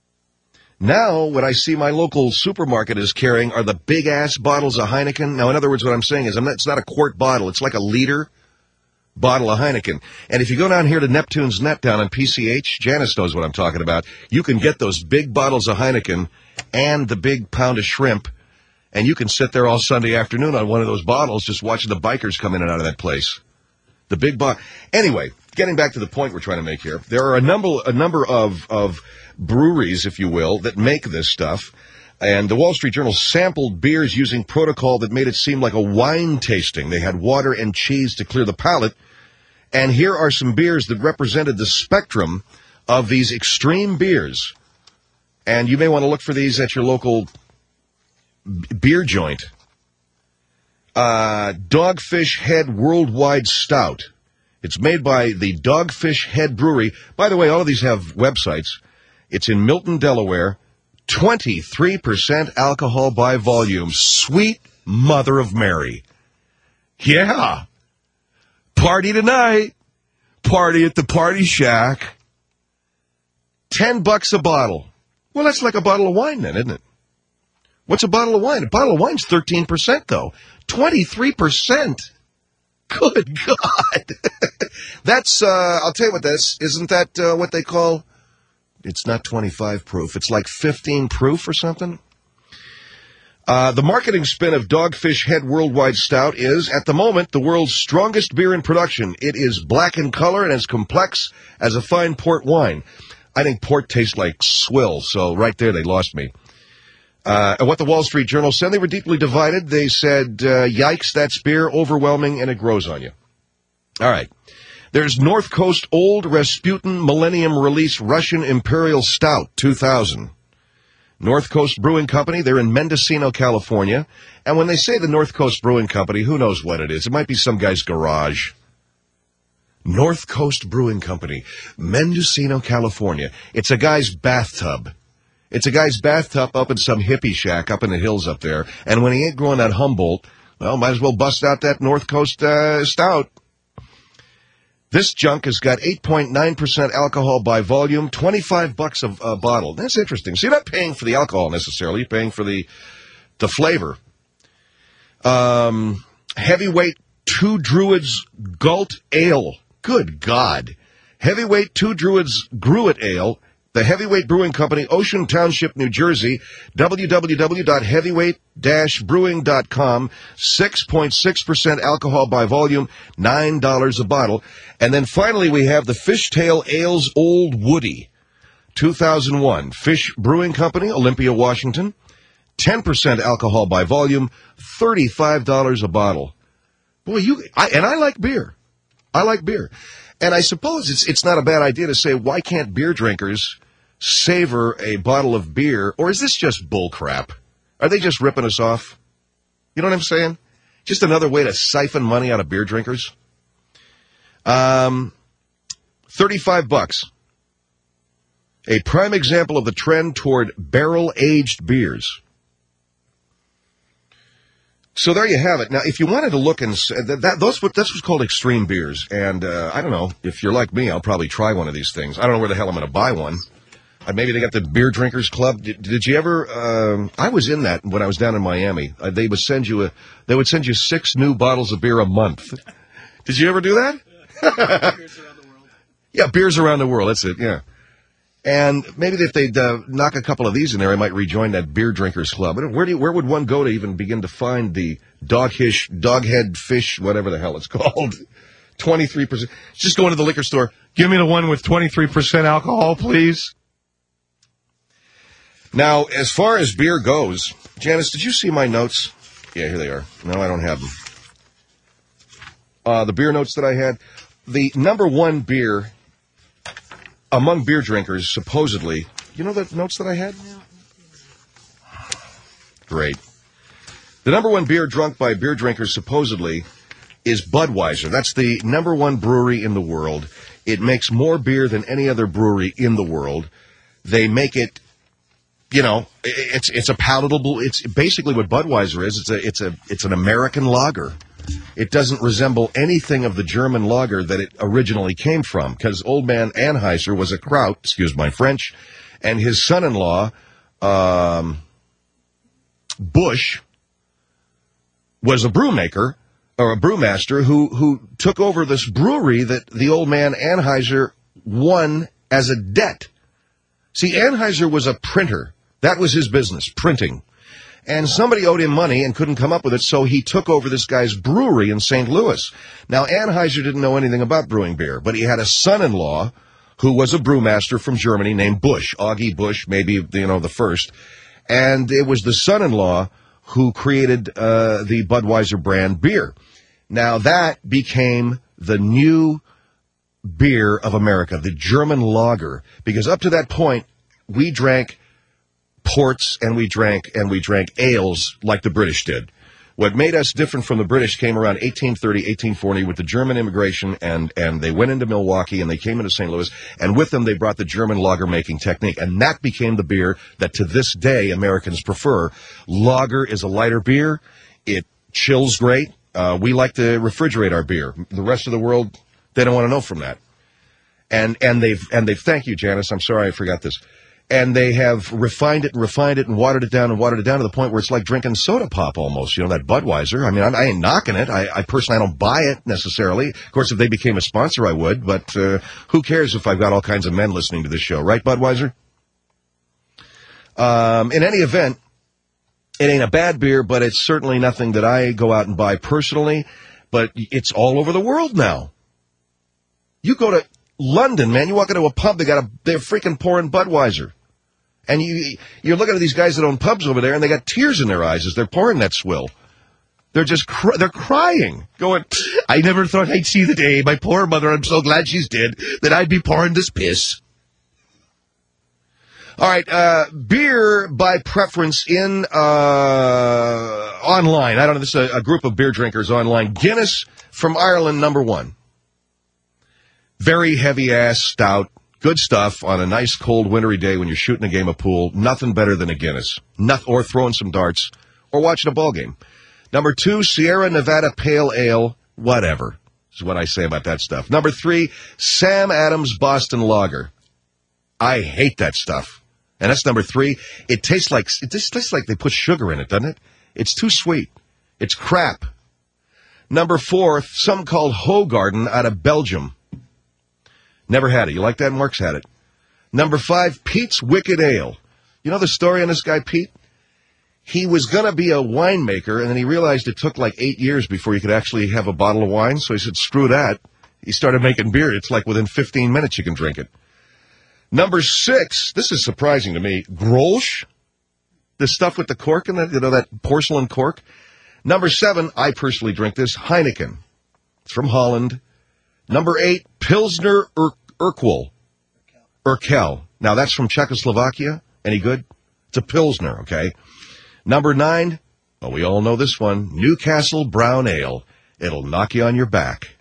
Now, what I see my local supermarket is carrying are the big-ass bottles of Heineken. Now, in other words, what I'm saying is I'm not, it's not a quart bottle. It's like a liter bottle of Heineken. And if you go down here to Neptune's Net down on P C H, Janice knows what I'm talking about, you can get those big bottles of Heineken and the big pound of shrimp, and you can sit there all Sunday afternoon on one of those bottles just watching the bikers come in and out of that place. The big bottle. Anyway, getting back to the point we're trying to make here, there are a number a number of, of breweries, if you will, that make this stuff. And the Wall Street Journal sampled beers using protocol that made it seem like a wine tasting. They had water and cheese to clear the palate. And here are some beers that represented the spectrum of these extreme beers. And you may want to look for these at your local b- beer joint. Uh, Dogfish Head Worldwide Stout. It's made by the Dogfish Head Brewery. By the way, all of these have websites. It's in Milton, Delaware. twenty-three percent alcohol by volume. Sweet Mother of Mary. Yeah. Party tonight. Party at the Party Shack. Ten bucks a bottle. Well, that's like a bottle of wine then, isn't it? What's a bottle of wine? A bottle of wine's thirteen percent, though. twenty-three percent. Good God. That's, uh, I'll tell you what that's, isn't that uh, what they call, it's not twenty-five proof. It's like fifteen proof or something. Uh, the marketing spin of Dogfish Head Worldwide Stout is, at the moment, the world's strongest beer in production. It is black in color and as complex as a fine port wine. I think port tastes like swill, so right there they lost me. Uh, and what the Wall Street Journal said, they were deeply divided. They said, uh, yikes, that's beer, overwhelming, and it grows on you. All right. There's North Coast Old Rasputin Millennium Release Russian Imperial Stout two thousand. North Coast Brewing Company, they're in Mendocino, California. And when they say the North Coast Brewing Company, who knows what it is? It might be some guy's garage. North Coast Brewing Company, Mendocino, California. It's a guy's bathtub. It's a guy's bathtub up in some hippie shack up in the hills up there. And when he ain't growing that Humboldt, well, might as well bust out that North Coast uh, Stout. This junk has got eight point nine percent alcohol by volume, twenty-five bucks a, a bottle. That's interesting. So you're not paying for the alcohol necessarily. You're paying for the the flavor. Um, heavyweight Two Druids Galt Ale. Good God. Heavyweight Two Druids Gruit Ale. The Heavyweight Brewing Company, Ocean Township, New Jersey, w w w dot heavyweight dash brewing dot com, six point six percent alcohol by volume, nine dollars a bottle. And then finally we have the Fishtail Ales Old Woody, two thousand one, Fish Brewing Company, Olympia, Washington, ten percent alcohol by volume, thirty-five dollars a bottle. Boy, you, I, and I like beer. I like beer. And I suppose it's it's not a bad idea to say, why can't beer drinkers savor a bottle of beer? Or is this just bull crap? Are they just ripping us off? You know what I'm saying? Just another way to siphon money out of beer drinkers? Um, thirty-five bucks. A prime example of the trend toward barrel-aged beers. So there you have it. Now, if you wanted to look and that, that those that's what's called extreme beers, and uh, I don't know if you're like me, I'll probably try one of these things. I don't know where the hell I'm going to buy one. Uh, maybe they got the Beer Drinkers Club. Did, did you ever? Um, I was in that when I was down in Miami. Uh, they would send you a. They would send you six new bottles of beer a month. Did you ever do that? Beers around the world. Yeah, beers around the world. That's it. Yeah. And maybe if they'd uh, knock a couple of these in there, I might rejoin that Beer Drinkers Club. Where do you, where would one go to even begin to find the dogfish, doghead fish, whatever the hell it's called? twenty-three percent. Just go into the liquor store. Give me the one with twenty-three percent alcohol, please. Now, as far as beer goes, Janice, did you see my notes? Yeah, here they are. No, I don't have them. Uh, the beer notes that I had. The number one beer among beer drinkers, supposedly, you know the notes that I had? Great. The number one beer drunk by beer drinkers, supposedly, is Budweiser. That's the number one brewery in the world. It makes more beer than any other brewery in the world. They make it, you know, it's it's a palatable. It's basically what Budweiser is. It's a it's a it's an American lager. It doesn't resemble anything of the German lager that it originally came from, because old man Anheuser was a kraut, excuse my French, and his son-in-law, um, Bush, was a brewmaker, or a brewmaster, who, who took over this brewery that the old man Anheuser won as a debt. See, Anheuser was a printer. That was his business, printing. And somebody owed him money and couldn't come up with it, so he took over this guy's brewery in Saint Louis. Now, Anheuser didn't know anything about brewing beer, but he had a son-in-law who was a brewmaster from Germany named Bush, Augie Bush, maybe, you know, the first. And it was the son-in-law who created uh, the Budweiser brand beer. Now, that became the new beer of America, the German lager, because up to that point, we drank ports and we drank and we drank ales like the British did. What made us different from the British came around eighteen thirty, eighteen forty with the German immigration, and, and they went into Milwaukee, and they came into Saint Louis, and with them they brought the German lager-making technique, and that became the beer that to this day Americans prefer. Lager is a lighter beer. It chills great. Uh, we like to refrigerate our beer. The rest of the world, they don't want to know from that. And and they've and they've thank you, Janice. I'm sorry I forgot this. And they have refined it and refined it and watered it down and watered it down to the point where it's like drinking soda pop almost. You know, that Budweiser. I mean, I, I ain't knocking it. I, I personally I don't buy it necessarily. Of course, if they became a sponsor, I would. But uh, who cares if I've got all kinds of men listening to this show, right, Budweiser? Um, in any event, it ain't a bad beer, but it's certainly nothing that I go out and buy personally. But it's all over the world now. You go to London, man, you walk into a pub, they got a, they're freaking pouring Budweiser. And you, you're looking at these guys that own pubs over there, and they got tears in their eyes as they're pouring that swill. They're just, cr- they're crying, going, I never thought I'd see the day. My poor mother, I'm so glad she's dead, that I'd be pouring this piss. All right, uh, beer by preference in, uh, online. I don't know, this is a, a group of beer drinkers online. Guinness from Ireland, number one. Very heavy-ass stout, good stuff on a nice, cold, wintry day when you're shooting a game of pool. Nothing better than a Guinness. Not, or throwing some darts, or watching a ball game. Number two, Sierra Nevada Pale Ale, whatever, is what I say about that stuff. Number three, Sam Adams Boston Lager. I hate that stuff. And that's number three. It tastes like, it just tastes like they put sugar in it, doesn't it? It's too sweet. It's crap. Number four, some called Hoegaarden out of Belgium. Never had it. You like that? Mark's had it. Number five, Pete's Wicked Ale. You know the story on this guy, Pete? He was going to be a winemaker, and then he realized it took like eight years before he could actually have a bottle of wine, so he said, screw that. He started making beer. It's like within fifteen minutes you can drink it. Number six, this is surprising to me, Grolsch. The stuff with the cork in that, you know, that porcelain cork. Number seven, I personally drink this, Heineken. It's from Holland. Number eight, Pilsner Ur- Urquell. Urquell. Now, that's from Czechoslovakia. Any good? It's a Pilsner, okay? Number nine, well, we all know this one, Newcastle Brown Ale. It'll knock you on your back.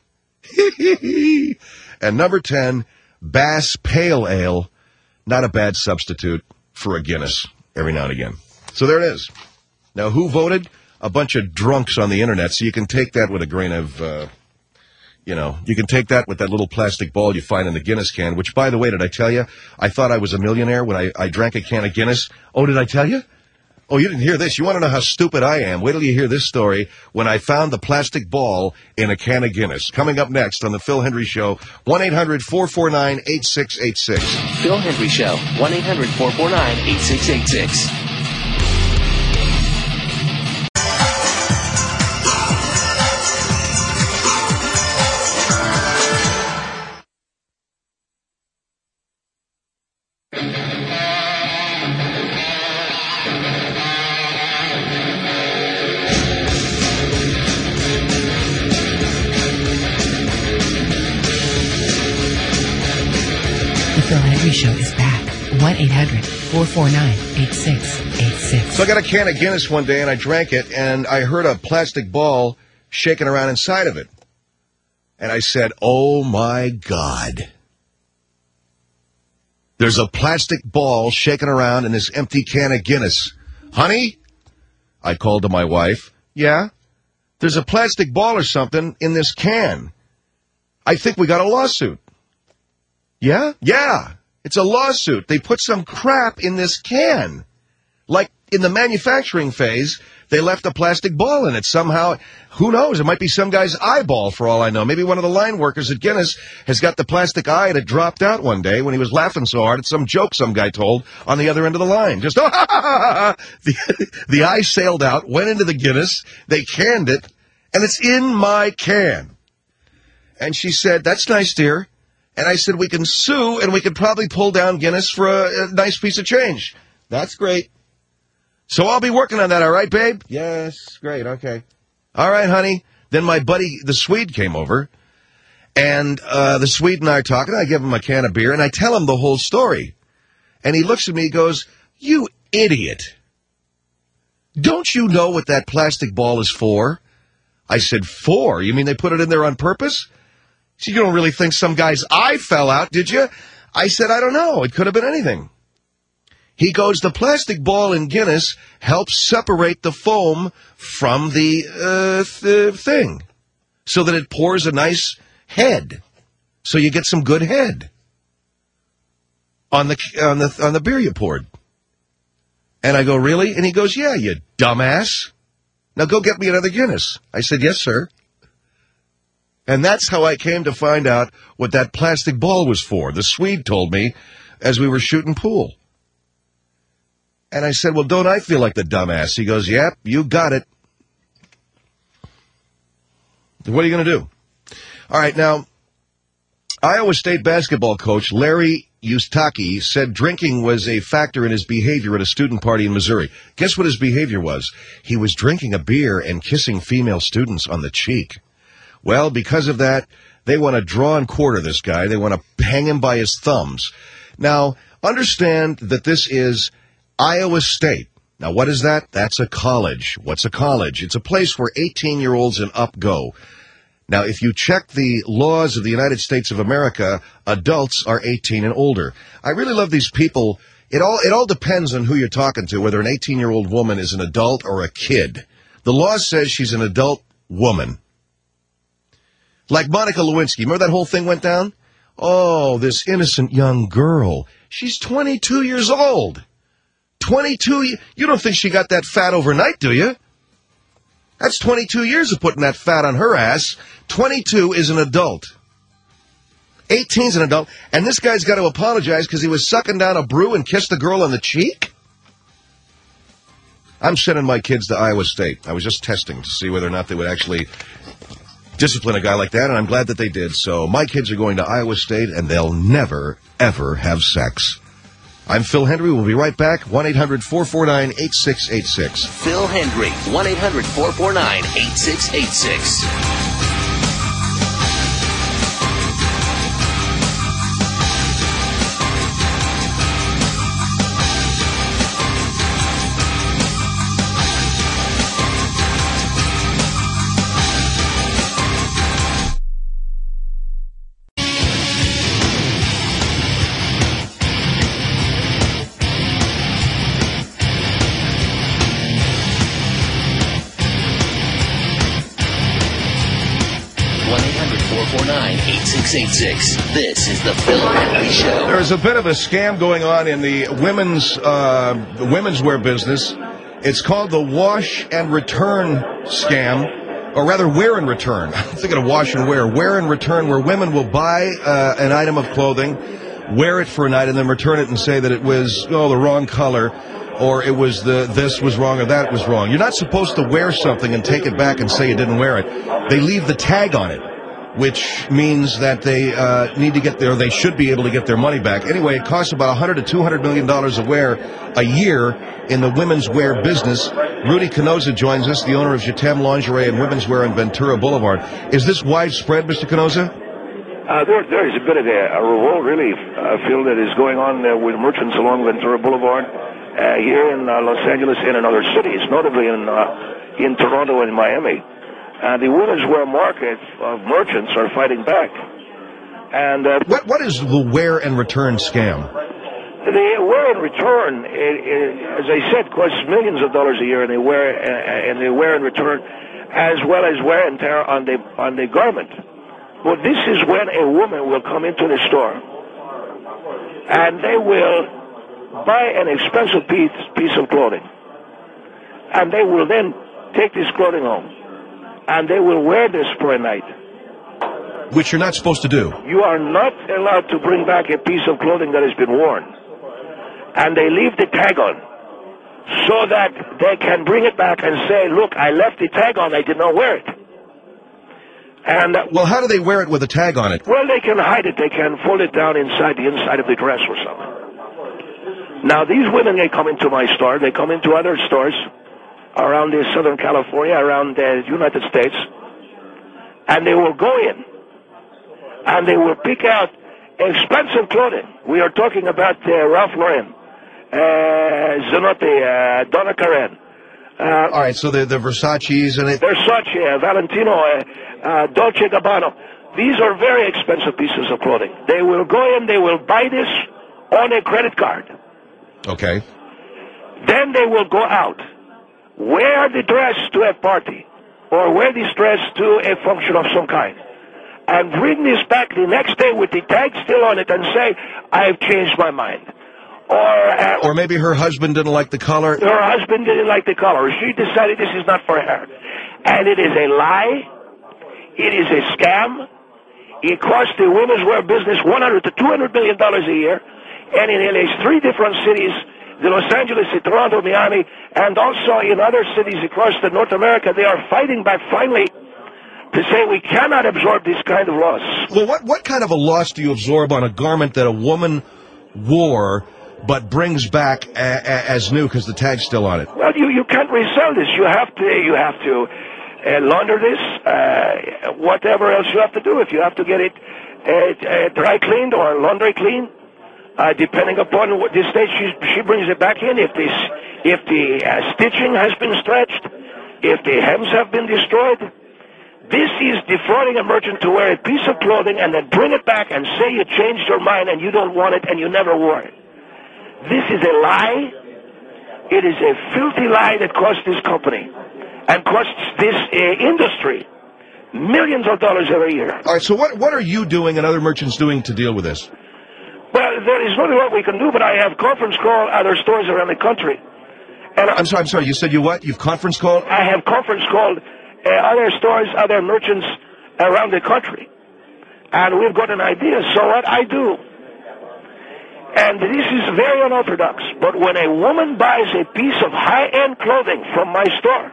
And number ten, Bass Pale Ale. Not a bad substitute for a Guinness every now and again. So there it is. Now, who voted? A bunch of drunks on the Internet, so you can take that with a grain of... Uh, You know, you can take that with that little plastic ball you find in the Guinness can, which, by the way, did I tell you? I thought I was a millionaire when I, I drank a can of Guinness. Oh, did I tell you? Oh, you didn't hear this. You want to know how stupid I am? Wait till you hear this story when I found the plastic ball in a can of Guinness. Coming up next on the Phil Hendry Show, one eight hundred four four nine eight six eight six. Phil Hendry Show, one eight hundred four four nine eight six eight six. The Phil Hendry Show is back. one eight hundred four four nine eight six eight six. So I got a can of Guinness one day, and I drank it, and I heard a plastic ball shaking around inside of it. And I said, oh, my God. There's a plastic ball shaking around in this empty can of Guinness. Honey? I called to my wife. Yeah? There's a plastic ball or something in this can. I think we got a lawsuit. Yeah? Yeah. It's a lawsuit. They put some crap in this can. Like in the manufacturing phase, they left a plastic ball in it somehow. Who knows? It might be some guy's eyeball for all I know. Maybe one of the line workers at Guinness has got the plastic eye that dropped out one day when he was laughing so hard at some joke some guy told on the other end of the line. Just, oh, ha, ha, ha, ha. The, the eye sailed out, went into the Guinness, they canned it, and it's in my can. And she said, that's nice, dear. And I said, we can sue, and we could probably pull down Guinness for a, a nice piece of change. That's great. So I'll be working on that, all right, babe? Yes, great, okay. All right, honey. Then my buddy, the Swede, came over, and uh, the Swede and I are talking. I give him a can of beer, and I tell him the whole story. And he looks at me and goes, you idiot. don't you know what that plastic ball is for? I said, for? You mean they put it in there on purpose? She said, you don't really think some guy's eye fell out, did you? I said, I don't know. It could have been anything. He goes, the plastic ball in Guinness helps separate the foam from the uh, th- thing so that it pours a nice head. So you get some good head on the on the on the beer you poured. And I go, really? And he goes, yeah, you dumbass. Now go get me another Guinness. I said, yes, sir. And that's how I came to find out what that plastic ball was for. The Swede told me as we were shooting pool. And I said, well, don't I feel like the dumbass? He goes, yep, you got it. What are you going to do? All right, now, Iowa State basketball coach Larry Eustachy said drinking was a factor in his behavior at a student party in Missouri. Guess what his behavior was? He was drinking a beer and kissing female students on the cheek. Well, because of that, they want to draw and quarter this guy. They want to hang him by his thumbs. Now, understand that this is Iowa State. Now, what is that? That's a college. What's a college? It's a place where eighteen-year-olds and up go. Now, if you check the laws of the United States of America, adults are eighteen and older. I really love these people. It all it all depends on who you're talking to, whether an eighteen-year-old woman is an adult or a kid. The law says she's an adult woman. Like Monica Lewinsky. Remember that whole thing went down? Oh, this innocent young girl. She's twenty-two years old. twenty-two, you don't think she got that fat overnight, do you? That's twenty-two years of putting that fat on her ass. twenty-two is an adult. eighteen is an adult. And this guy's got to apologize because he was sucking down a brew and kissed a girl on the cheek? I'm sending my kids to Iowa State. I was just testing to see whether or not they would actually discipline a guy like that, and I'm glad that they did. So my kids are going to Iowa State, and they'll never, ever have sex. I'm Phil Hendry. We'll be right back. one eight hundred four four nine eight six eight six. Phil Hendry. one eight hundred four four nine eight six eight six. eight six eight six. This is the Phil Hendry Show. There's a bit of a scam going on in the women's uh, women's wear business. It's called the wash and return scam, or rather wear and return. I'm thinking of wash and wear. Wear and return, where women will buy uh, an item of clothing, wear it for a night, and then return it and say that it was, oh, the wrong color, or it was the this was wrong or that was wrong. You're not supposed to wear something and take it back and say you didn't wear it. They leave the tag on it, which means that they uh, need to get their, they should be able to get their money back. Anyway, it costs about one hundred to two hundred million dollars a wear a year in the women's wear business. Rudy Canosa joins us, the owner of Jatem Lingerie and Women's Wear on Ventura Boulevard. Is this widespread, Mister Canosa? Uh, there, there is a bit of a, a revolt, really, I feel, that is going on uh, with merchants along Ventura Boulevard uh, here in uh, Los Angeles and in other cities, notably in uh, in Toronto and Miami. Uh, the women's wear market of merchants are fighting back. And uh, what what is the wear and return scam? The wear and return, it, it, as I said, costs millions of dollars a year, and they wear uh, and they wear and return, as well as wear and tear on the on the garment. But this is when a woman will come into the store, and they will buy an expensive piece piece of clothing, and they will then take this clothing home. And they will wear this for a night. Which you're not supposed to do. You are not allowed to bring back a piece of clothing that has been worn. And they leave the tag on so that they can bring it back and say, look, I left the tag on, I did not wear it. And uh, well, how do they wear it with a tag on it? Well, they can hide it. They can fold it down inside the inside of the dress or something. Now, these women, they come into my store. They come into other stores around the Southern California, around the United States, and they will go in, and they will pick out expensive clothing. We are talking about uh, Ralph Lauren, uh, Zanotti, uh, Donna Karan, Uh, All right, so the the Versace's and it. Versace, uh, Valentino, uh, uh, Dolce Gabbana. These are very expensive pieces of clothing. They will go in, they will buy this on a credit card. Okay. Then they will go out, wear the dress to a party, or wear this dress to a function of some kind, and bring this back the next day with the tag still on it and say, I've changed my mind. Or, uh, or maybe her husband didn't like the color. Her husband didn't like the color. She decided this is not for her. And it is a lie. It is a scam. It costs the women's wear business one hundred to two hundred million dollars a year. And in at least three different cities, the Los Angeles, the Toronto, Miami, and also in other cities across the North America, they are fighting back finally to say we cannot absorb this kind of loss. Well, what, what kind of a loss do you absorb on a garment that a woman wore but brings back a, a, as new because the tag's still on it? Well, you, you can't resell this. You have to you have to uh, launder this, uh, whatever else you have to do. If you have to get it uh, uh, dry cleaned or laundry cleaned, uh, depending upon what this stage she, she brings it back in. If this if the uh, stitching has been stretched, if the hems have been destroyed. This is defrauding a merchant to wear a piece of clothing and then bring it back and say you changed your mind and you don't want it and you never wore it. This is a lie. It is a filthy lie that costs this company and costs this uh, industry millions of dollars every year. All right, so what what are you doing and other merchants doing to deal with this? Well, there is not a lot we can do, but I have conference call other stores around the country. And I'm sorry, I'm sorry, you said you what? You've conference called? I have conference called uh, other stores, other merchants around the country. And we've got an idea. So what I do, and this is very unorthodox, but when a woman buys a piece of high-end clothing from my store,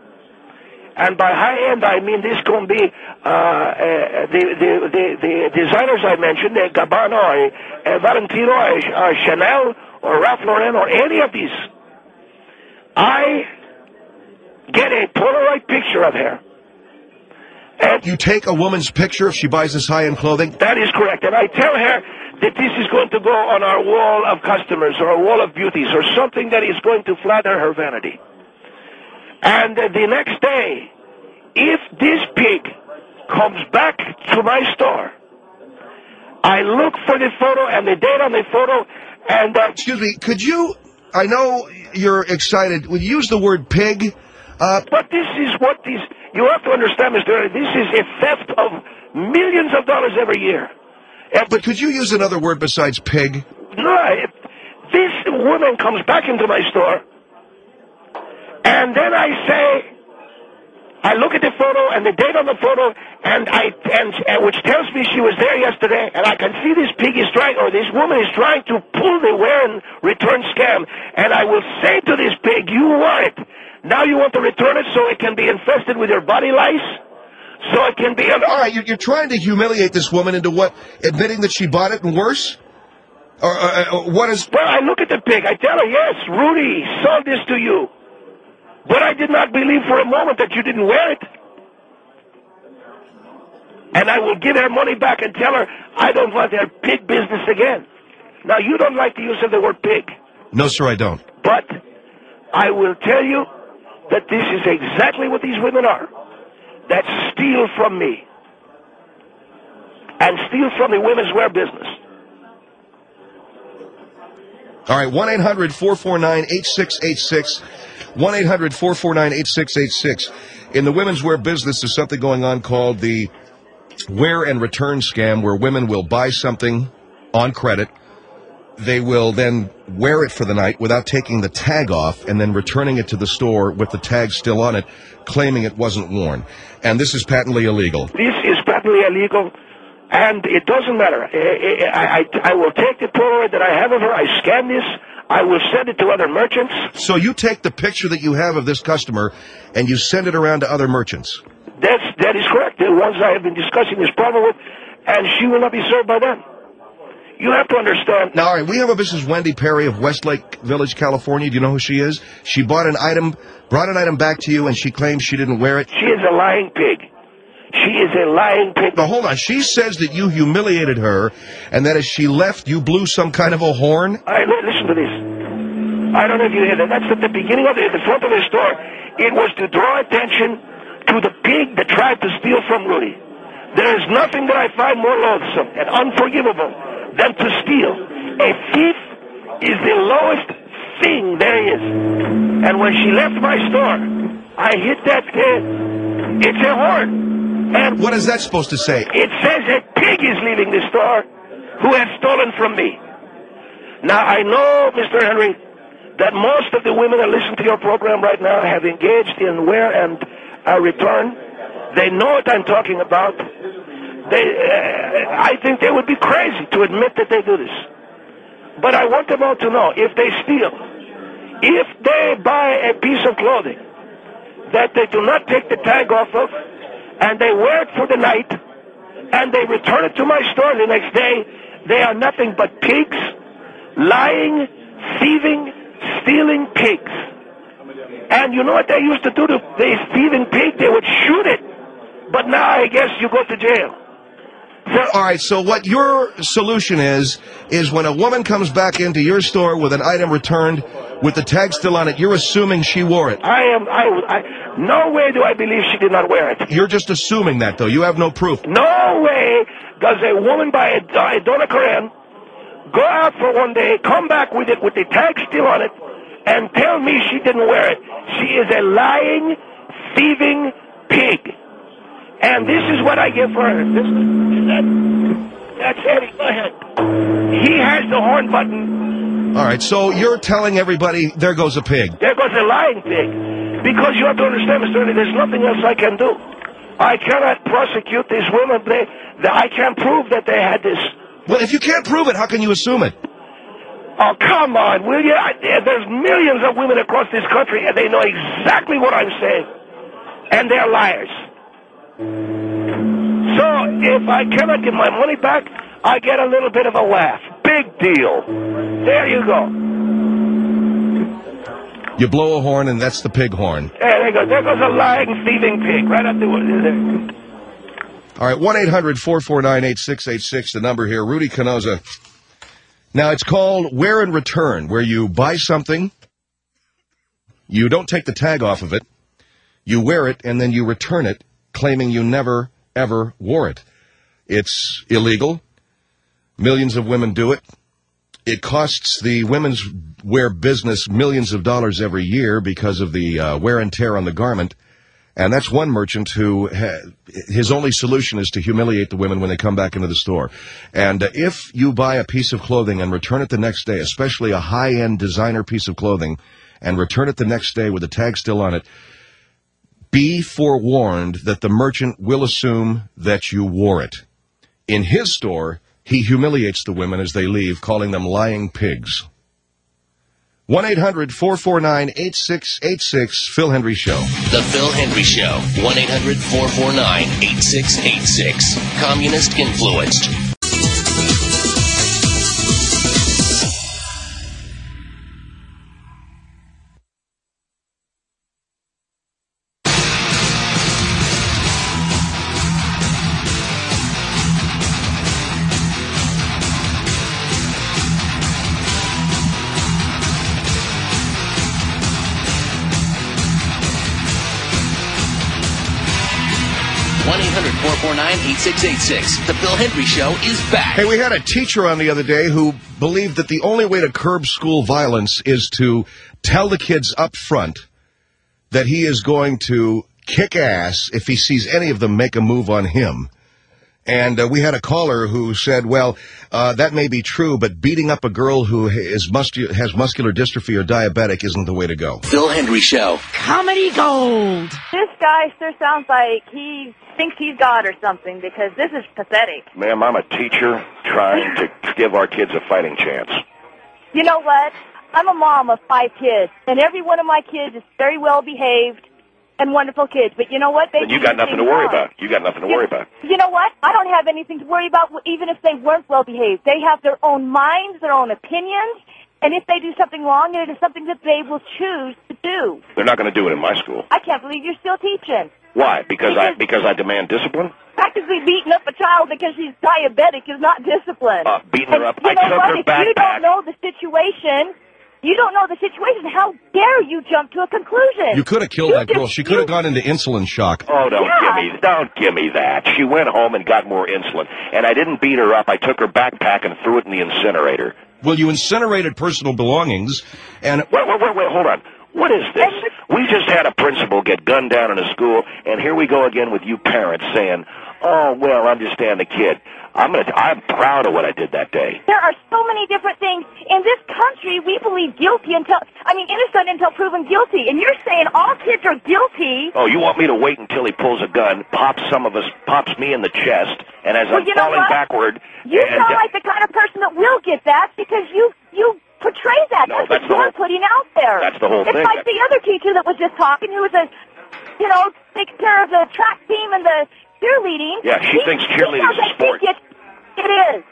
and by high-end I mean this can be uh, uh, the, the, the, the designers I mentioned, uh, Gabbana, or uh, Valentino, or, or Chanel, or Ralph Lauren, or any of these, I get a Polaroid picture of her. And you take a woman's picture if she buys this high-end clothing? That is correct. And I tell her that this is going to go on our wall of customers or a wall of beauties or something that is going to flatter her vanity. And uh, the next day, if this pig comes back to my store, I look for the photo and the date on the photo and... Uh, Excuse me, could you... I know you're excited. Would you use the word pig? Uh, but this is what these... You have to understand, Mister Early, this is a theft of millions of dollars every year. And but could you use another word besides pig? No, if this woman comes back into my store, and then I say, I look at the photo and the date on the photo, and I and, and which tells me she was there yesterday, and I can see this pig is trying, or this woman is trying to pull the wear and return scam, and I will say to this pig, you wore it. Now you want to return it so it can be infested with your body lice? So it can be... All right, you're, you're trying to humiliate this woman into what? Admitting that she bought it and worse? Or uh, uh, what is... Well, I look at the pig. I tell her, yes, Rudy sold this to you. But I did not believe for a moment that you didn't wear it. And I will give her money back and tell her, I don't want their pig business again. Now, you don't like the use of the word pig. No, sir, I don't. But I will tell you that this is exactly what these women are, that steal from me and steal from the women's wear business. All right, one eight hundred four four nine eight six eight six, one eight hundred four four nine eight six eight six. In the women's wear business, there's something going on called the wear and return scam, where women will buy something on credit. They will then wear it for the night without taking the tag off and then returning it to the store with the tag still on it, claiming it wasn't worn. And this is patently illegal. This is patently illegal, and it doesn't matter. I, I, I, I will take the Polaroid that I have of her, I scan this, I will send it to other merchants. So you take the picture that you have of this customer and you send it around to other merchants? That's, that is correct. The ones I have been discussing this problem with, and she will not be served by them. You have to understand. Now, all right, we have a Missus Wendy Perry of Westlake Village, California. Do you know who she is? She bought an item, brought an item back to you, and she claims she didn't wear it. She is a lying pig. She is a lying pig. Now, hold on. She says that you humiliated her, and that as she left, you blew some kind of a horn? All right, listen to this. I don't know if you hear that. That's at the beginning of the, the front of the store. It was to draw attention to the pig that tried to steal from Rudy. There is nothing that I find more loathsome and unforgivable than to steal. A thief is the lowest thing there is. And when she left my store, I hit that pig. It's a horn. And what is that supposed to say? It says a pig is leaving the store who has stolen from me. Now, I know, Mister Henry, that most of the women that listen to your program right now have engaged in wear and uh, return. They know what I'm talking about. They, uh, I think they would be crazy to admit that they do this. But I want them all to know, if they steal, if they buy a piece of clothing that they do not take the tag off of, and they wear it for the night, and they return it to my store the next day, they are nothing but pigs, lying, thieving, stealing pigs. And you know what they used to do to the thieving pig? They would shoot it. But now I guess you go to jail. So, all right, so what your solution is, is when a woman comes back into your store with an item returned with the tag still on it, you're assuming she wore it. I am, I, I, no way do I believe she did not wear it. You're just assuming that, though. You have no proof. No way does a woman buy a, a Donna Karan, go out for one day, come back with it with the tag still on it, and tell me she didn't wear it. She is a lying, thieving pig. And this is what I give for her. This is that. That's Eddie. Go ahead. He has the horn button. All right, so you're telling everybody, there goes a pig. There goes a lying pig. Because you have to understand, Mister Ernie, there's nothing else I can do. I cannot prosecute these women. They, they, I can't prove that they had this. Well, if you can't prove it, how can you assume it? Oh, come on, will you? I, there's millions of women across this country, and they know exactly what I'm saying. And they're liars. So, if I cannot get my money back, I get a little bit of a laugh. Big deal. There you go. You blow a horn, and that's the pig horn. There you go. There goes a lying, thieving pig. Right up there. All right, one eight hundred four four nine eight six eight six, the number here. Rudy Canosa. Now, it's called wear and return, where you buy something, you don't take the tag off of it, you wear it, and then you return it, claiming you never, ever wore it. It's illegal. Millions of women do it. It costs the women's wear business millions of dollars every year because of the uh, wear and tear on the garment. And that's one merchant who, ha- his only solution is to humiliate the women when they come back into the store. And uh, if you buy a piece of clothing and return it the next day, especially a high-end designer piece of clothing, and return it the next day with the tag still on it, be forewarned that the merchant will assume that you wore it. In his store, he humiliates the women as they leave, calling them lying pigs. one eight hundred four four nine eight six eight six, Phil Hendry Show. The Phil Hendry Show, one eight hundred four four nine eight six eight six. Communist influenced. one eight hundred four four nine eight six eight six. The Phil Hendry Show is back. Hey, we had a teacher on the other day who believed that the only way to curb school violence is to tell the kids up front that he is going to kick ass if he sees any of them make a move on him. And uh, we had a caller who said, well, uh, that may be true, but beating up a girl who is muscu- has muscular dystrophy or diabetic isn't the way to go. Phil Hendry Show. Comedy gold. This guy sure sounds like he thinks he's God or something, because this is pathetic. Ma'am, I'm a teacher trying to give our kids a fighting chance. You know what? I'm a mom of five kids, and every one of my kids is very well behaved and wonderful kids. But you know what? They Then you got nothing to worry about. You got nothing to worry about. You know what? I don't have anything to worry about, even if they weren't well behaved. They have their own minds, their own opinions, and if they do something wrong, it is something that they will choose to do. They're not going to do it in my school. I can't believe you're still teaching. Why? Because, I because I demand discipline? Practically beating up a child because she's diabetic is not discipline. Uh, beating her up. You I know took what? her If backpack. you don't know the situation, You don't know the situation. How dare you jump to a conclusion? You could have killed You that girl. just- She could have gone into insulin shock. Oh, don't Yeah. give me, don't give me that. She went home and got more insulin, and I didn't beat her up. I took her backpack and threw it in the incinerator. Well, you incinerated personal belongings, and Wait, wait, wait, wait, hold on. What is this? We just had a principal get gunned down in a school, and here we go again with you parents saying, "Oh, well, understand the kid." I'm gonna. I'm proud of what I did that day. There are so many different things. In this country, we believe guilty until, I mean, innocent until proven guilty. And you're saying all kids are guilty. Oh, you want me to wait until he pulls a gun, pops some of us, pops me in the chest, and as Well, I'm you know falling what? backward, You and, sound like the kind of person that will get that because you you portray that. No, that's, that's what the you're whole- putting out there. that's the whole it's thing. It's like the other teacher that was just talking, who was a, you know, takes care of the track team and the cheerleading. Yeah, she He- thinks he cheerleading sounds is a like he sport. gets- It is.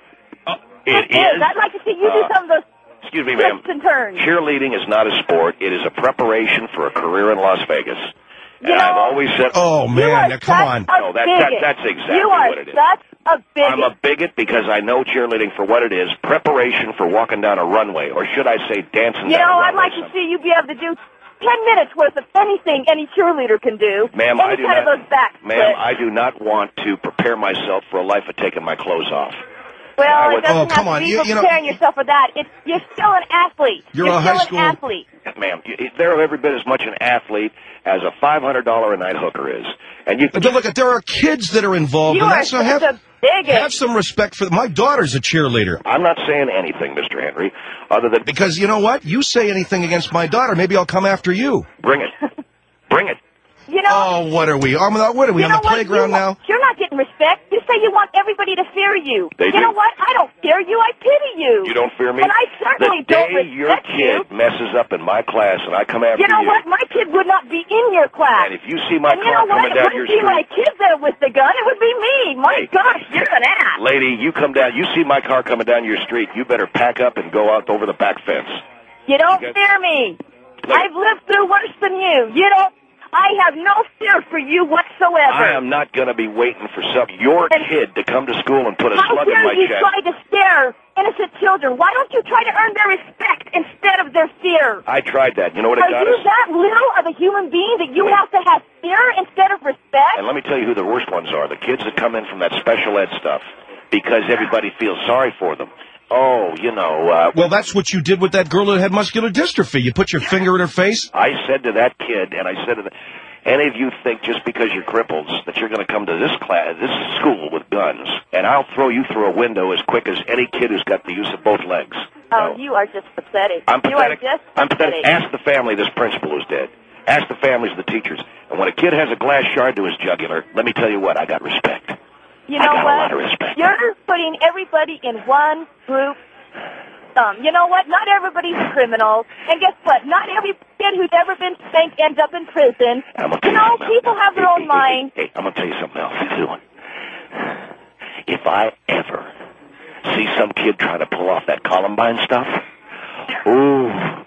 it It is. I'd like to see you do Uh, some of those Excuse me, ma'am. twists and turns. Cheerleading is not a sport. It is a preparation for a career in Las Vegas. You and know, I've always said, oh You are man, now, come such on. a No, that, that, bigot. that's exactly you are what it is. such a bigot. I'm a bigot because I know cheerleading for what it is, preparation for walking down a runway, or should I say dancing You down know, a I'd runway. like to see you be able to do ten minutes worth of anything any cheerleader can do. Ma'am, any I do kind not, of those back ma'am, splits. I do not want to prepare myself for a life of taking my clothes off. Well, I it would- doesn't Oh, have come to on. be You- for you know- preparing yourself for that. It's, you're still an athlete. You're you're a still high an school- athlete. Ma'am, you- they're every bit as much an athlete as a five hundred dollars a night hooker is. And you But look, there are kids that are involved You in are that, so such have, a bigot. have some respect for my daughter's a cheerleader. I'm not saying anything, Mister Henry, other than Because you know what? You say anything against my daughter, maybe I'll come after you. bring it. Bring it. You know, Oh, what are we? Um, what are we you on know the what? playground you, now? You're not getting respect. You say you want everybody to fear you. They you do. know what? I don't fear you. I pity you. You don't fear me? And I certainly the don't day your respect kid you. messes up in my class and I come after You know you, what? My kid would not be in your class. and if you see my and you car know what? coming It down wouldn't your be street, my kid there with the gun. It would be me. My Hey. gosh, you're an ass. lady, you come down, you see my car coming down your street, you better pack up and go out over the back fence. You don't Okay. fear me. Look. I've lived through worse than you. You don't. I have no fear for you whatsoever. I am not going to be waiting for some your And- kid to come to school and put a How slug in dare my you chest. try to scare innocent children? Why don't you try to earn their respect instead of their fear? I tried that. You know what it Are got you us? that little of a human being that you have to have fear instead of respect? And let me tell you who the worst ones are. The kids that come in from that special ed stuff because everybody feels sorry for them. Oh, you know, uh, Well, that's what you did with that girl who had muscular dystrophy. You put your finger in her face. I said to that kid, and I said to the, any of you think just because you're cripples that you're going to come to this class, this school with guns, and I'll throw you through a window as quick as any kid who's got the use of both legs. Oh, No. you are just pathetic. I'm You are pathetic. just I'm pathetic. pathetic. Ask the family this principal who's dead. Ask the families of the teachers. And when a kid has a glass shard to his jugular, let me tell you what, I got respect. You I know got what? a lot of respect. You're putting everybody in one group. Um, you know what? Not everybody's a criminal. And guess what? Not every kid who's ever been spanked ends up in prison. I'm gonna You tell know, something people else. have their Hey, own hey, mind. Hey, hey, I'm going to tell you something else, too. If I ever see some kid trying to pull off that Columbine stuff, oh,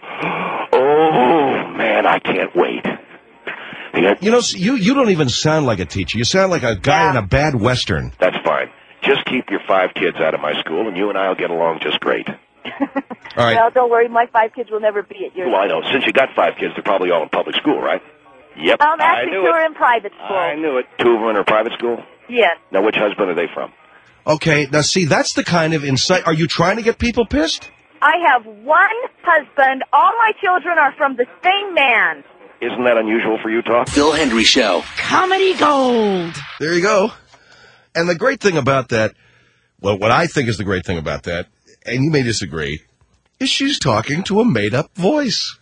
oh, man, I can't wait. Yeah, You know, you you don't even sound like a teacher. You sound like a guy in a bad Western. that's fine. Just keep your five kids out of my school, and you and I will get along just great. All right. Well, don't worry. My five kids will never be at your Well, I know. Since you got five kids, they're probably all in public school, right? Yep. Um, I actually, knew two it. are in private school. I knew it. Two of them in a private school? Yes. Now, which husband are they from? Okay, now see, that's the kind of insight. Are you trying to get people pissed? I have one husband. All my children are from the same man. Isn't that unusual for Utah? Phil Hendry Show. Comedy gold. There you go. And the great thing about that, well, what I think is the great thing about that, and you may disagree, is she's talking to a made-up voice.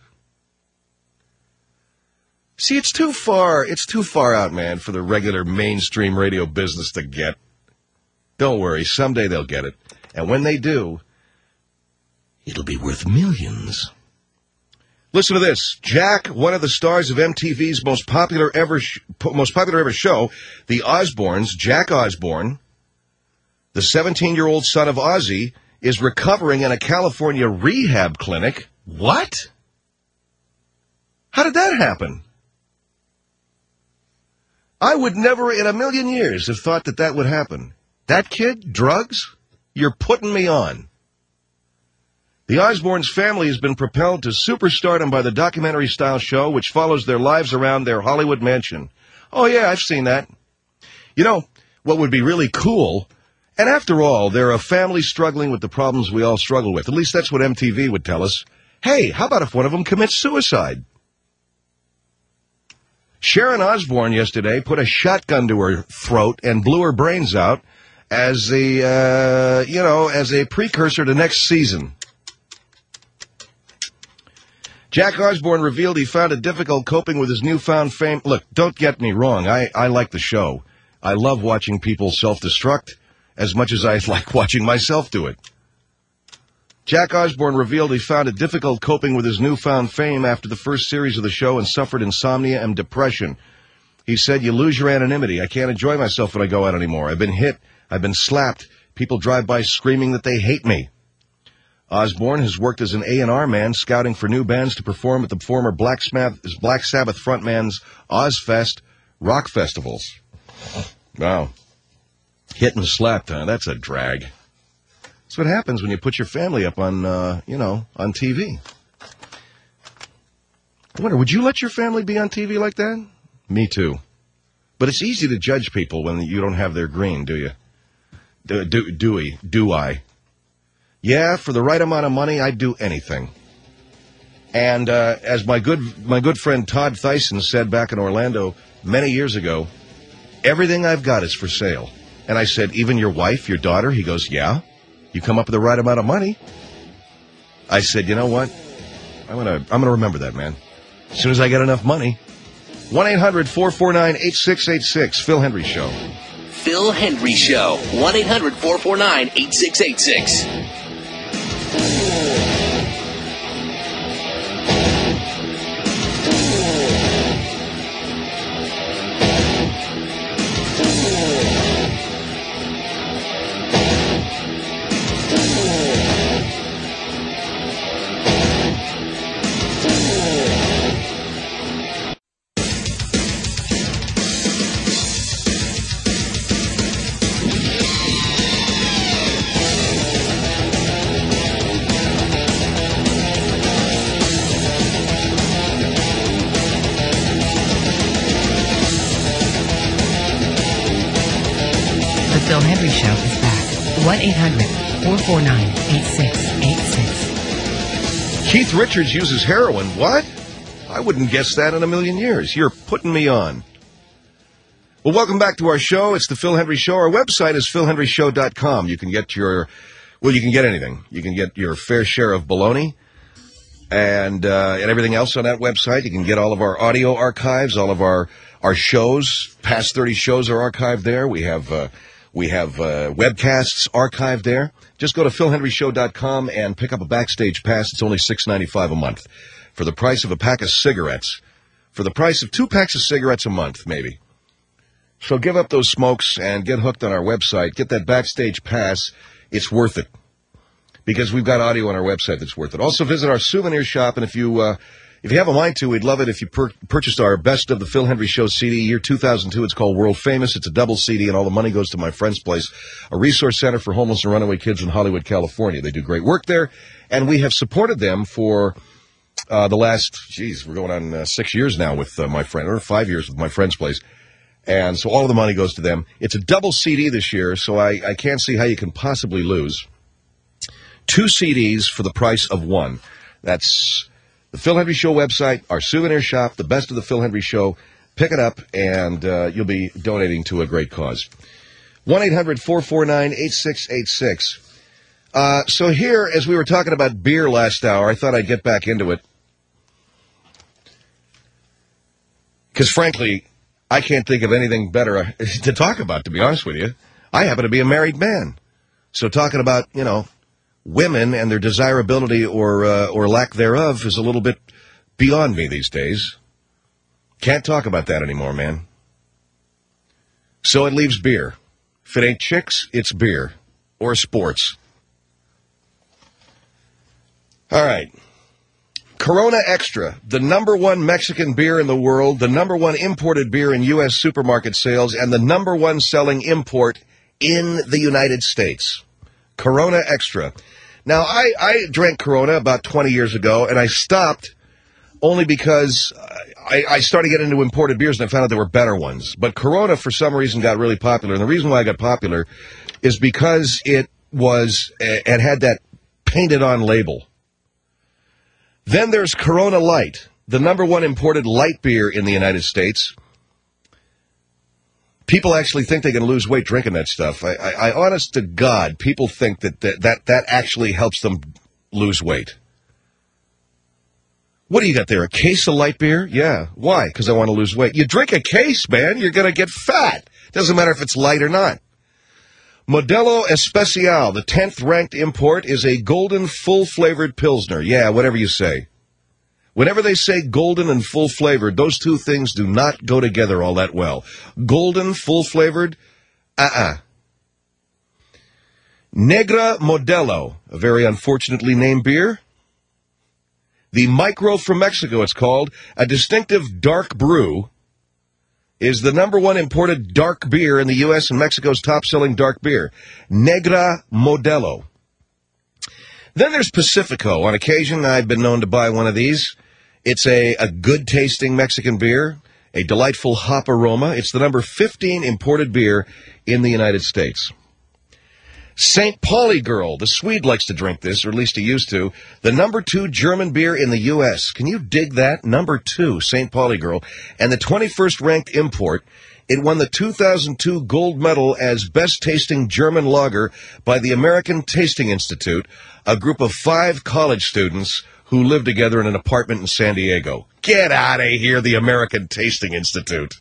See, it's too far, it's too far out, man, for the regular mainstream radio business to get. Don't worry, someday they'll get it. And when they do, it'll be worth millions. Listen to this. Jack, one of the stars of M T V's most popular ever sh- most popular ever show, The Osbournes, Jack Osbourne, the seventeen-year-old son of Ozzy, is recovering in a California rehab clinic. What? How did that happen? I would never in a million years have thought that that would happen. That kid, drugs? You're putting me on. The Osbournes family has been propelled to superstardom by the documentary-style show, which follows their lives around their Hollywood mansion. Oh, yeah, I've seen that. You know, what would be really cool, and after all, they're a family struggling with the problems we all struggle with. At least that's what M T V would tell us. Hey, how about if one of them commits suicide? Sharon Osbourne yesterday put a shotgun to her throat and blew her brains out as a, uh, you know, as a precursor to next season. Jack Osbourne revealed he found it difficult coping with his newfound fame. Look, don't get me wrong. I, I like the show. I love watching people self-destruct as much as I like watching myself do it. Jack Osbourne revealed he found it difficult coping with his newfound fame after the first series of the show and suffered insomnia and depression. He said, you lose your anonymity. I can't enjoy myself when I go out anymore. I've been hit. I've been slapped. People drive by screaming that they hate me. Osbourne has worked as an A and R man, scouting for new bands to perform at the former Black Sabbath, Black Sabbath frontman's Ozfest rock festivals. Wow. Hit and slapped, huh? That's a drag. That's what happens when you put your family up on, uh, you know, on T V. I wonder, would you let your family be on T V like that? Me too. But it's easy to judge people when you don't have their green, do you? Do, do, do, we, do I? Yeah, for the right amount of money, I'd do anything. And uh, as my good my good friend Todd Thyssen said back in Orlando many years ago, everything I've got is for sale. And I said, even your wife, your daughter? He goes, yeah. You come up with the right amount of money. I said, you know what? I'm gonna I'm gonna remember that, man. As soon as I get enough money. one eight hundred four four nine eight six eight six, Phil Hendry Show. Phil Hendry Show. one eight hundred four four nine eight six eight six. Phil Hendry Show is back. one eight hundred four four nine eight six eight six. Keith Richards uses heroin. What? I wouldn't guess that in a million years. You're putting me on. Well, welcome back to our show. It's the Phil Hendry Show. Our website is phil hendry show dot com. You can get your, well, you can get anything. You can get your fair share of baloney and uh, and everything else on that website. You can get all of our audio archives, all of our, our shows. Past thirty shows are archived there. We have... Uh, We have uh, webcasts archived there. Just go to phil hendry show dot com and pick up a Backstage Pass. It's only six ninety-five a month. For the price of a pack of cigarettes. For the price of two packs of cigarettes a month, maybe. So give up those smokes and get hooked on our website. Get that Backstage Pass. It's worth it. Because we've got audio on our website that's worth it. Also visit our souvenir shop, and if you... Uh, If you have a mind to, we'd love it if you per- purchased our Best of the Phil Hendry Show C D, year two thousand two. It's called World Famous. It's a double C D, and all the money goes to My Friend's Place, a resource center for homeless and runaway kids in Hollywood, California. They do great work there, and we have supported them for uh, the last, geez, we're going on uh, six years now with uh, My Friend, or five years with My Friend's Place. And so all of the money goes to them. It's a double C D this year, so I, I can't see how you can possibly lose. Two C Ds for the price of one. That's... the Phil Hendry Show website, our souvenir shop, the Best of the Phil Hendry Show. Pick it up, and uh, you'll be donating to a great cause. one eight hundred four four nine eight six eight six. Uh, so here, as we were talking about beer last hour, I thought I'd get back into it. Because, frankly, I can't think of anything better to talk about, to be honest with you. I happen to be a married man. So talking about, you know, women and their desirability or uh, or lack thereof is a little bit beyond me these days. Can't talk about that anymore, man. So it leaves beer. If it ain't chicks, it's beer. Or sports. All right. Corona Extra, the number one Mexican beer in the world, the number one imported beer in U S supermarket sales, and the number one selling import in the United States. Corona Extra. Now, I, I drank Corona about twenty years ago, and I stopped only because I, I started getting into imported beers, and I found out there were better ones. But Corona, for some reason, got really popular. And the reason why I got popular is because it was, it had that painted-on label. Then there's Corona Light, the number one imported light beer in the United States. People actually think they can lose weight drinking that stuff. I, I, I honest to God, people think that that, that that actually helps them lose weight. What do you got there, a case of light beer? Yeah. Why? Because I want to lose weight. You drink a case, man, you're going to get fat. Doesn't matter if it's light or not. Modelo Especial, the tenth ranked import, is a golden, full-flavored Pilsner. Yeah, whatever you say. Whenever they say golden and full-flavored, those two things do not go together all that well. Golden, full-flavored, uh-uh. Negra Modelo, a very unfortunately named beer. The Micro from Mexico, it's called, a distinctive dark brew, is the number one imported dark beer in the U S and Mexico's top-selling dark beer. Negra Modelo. Then there's Pacifico. On occasion, I've been known to buy one of these. It's a, a good-tasting Mexican beer, a delightful hop aroma. It's the number fifteen imported beer in the United States. Saint Pauli Girl, the Swede likes to drink this, or at least he used to. The number two German beer in the U S. Can you dig that? Number two, Saint Pauli Girl. And the twenty-first ranked import. It won the two thousand two gold medal as best-tasting German lager by the American Tasting Institute, a group of five college students who live together in an apartment in San Diego. Get out of here, the American Tasting Institute.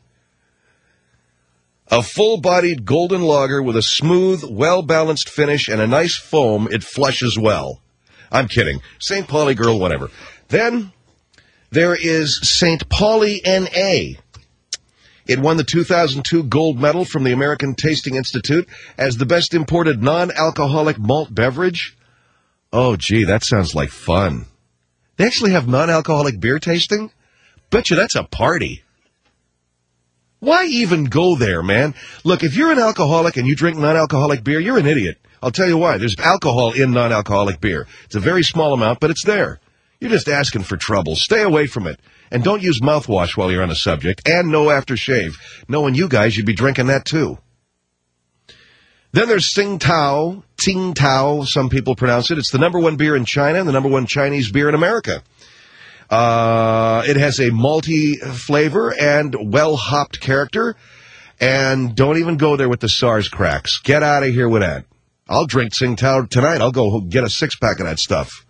A full-bodied golden lager with a smooth, well-balanced finish and a nice foam. It flushes well. I'm kidding. Saint Pauli Girl, whatever. Then there is Saint Pauli N A. It won the two thousand two gold medal from the American Tasting Institute as the best imported non-alcoholic malt beverage. Oh, gee, that sounds like fun. They actually have non-alcoholic beer tasting? Bet you that's a party. Why even go there, man? Look, if you're an alcoholic and you drink non-alcoholic beer, you're an idiot. I'll tell you why. There's alcohol in non-alcoholic beer. It's a very small amount, but it's there. You're just asking for trouble. Stay away from it. And don't use mouthwash while you're on the subject. And no aftershave. Knowing you guys, you'd be drinking that too. Then there's Tsingtao. Tsingtao, some people pronounce it. It's the number one beer in China and the number one Chinese beer in America. Uh, it has a malty flavor and well-hopped character. And don't even go there with the SARS cracks. Get out of here with that. I'll drink Tsingtao tonight. I'll go get a six-pack of that stuff.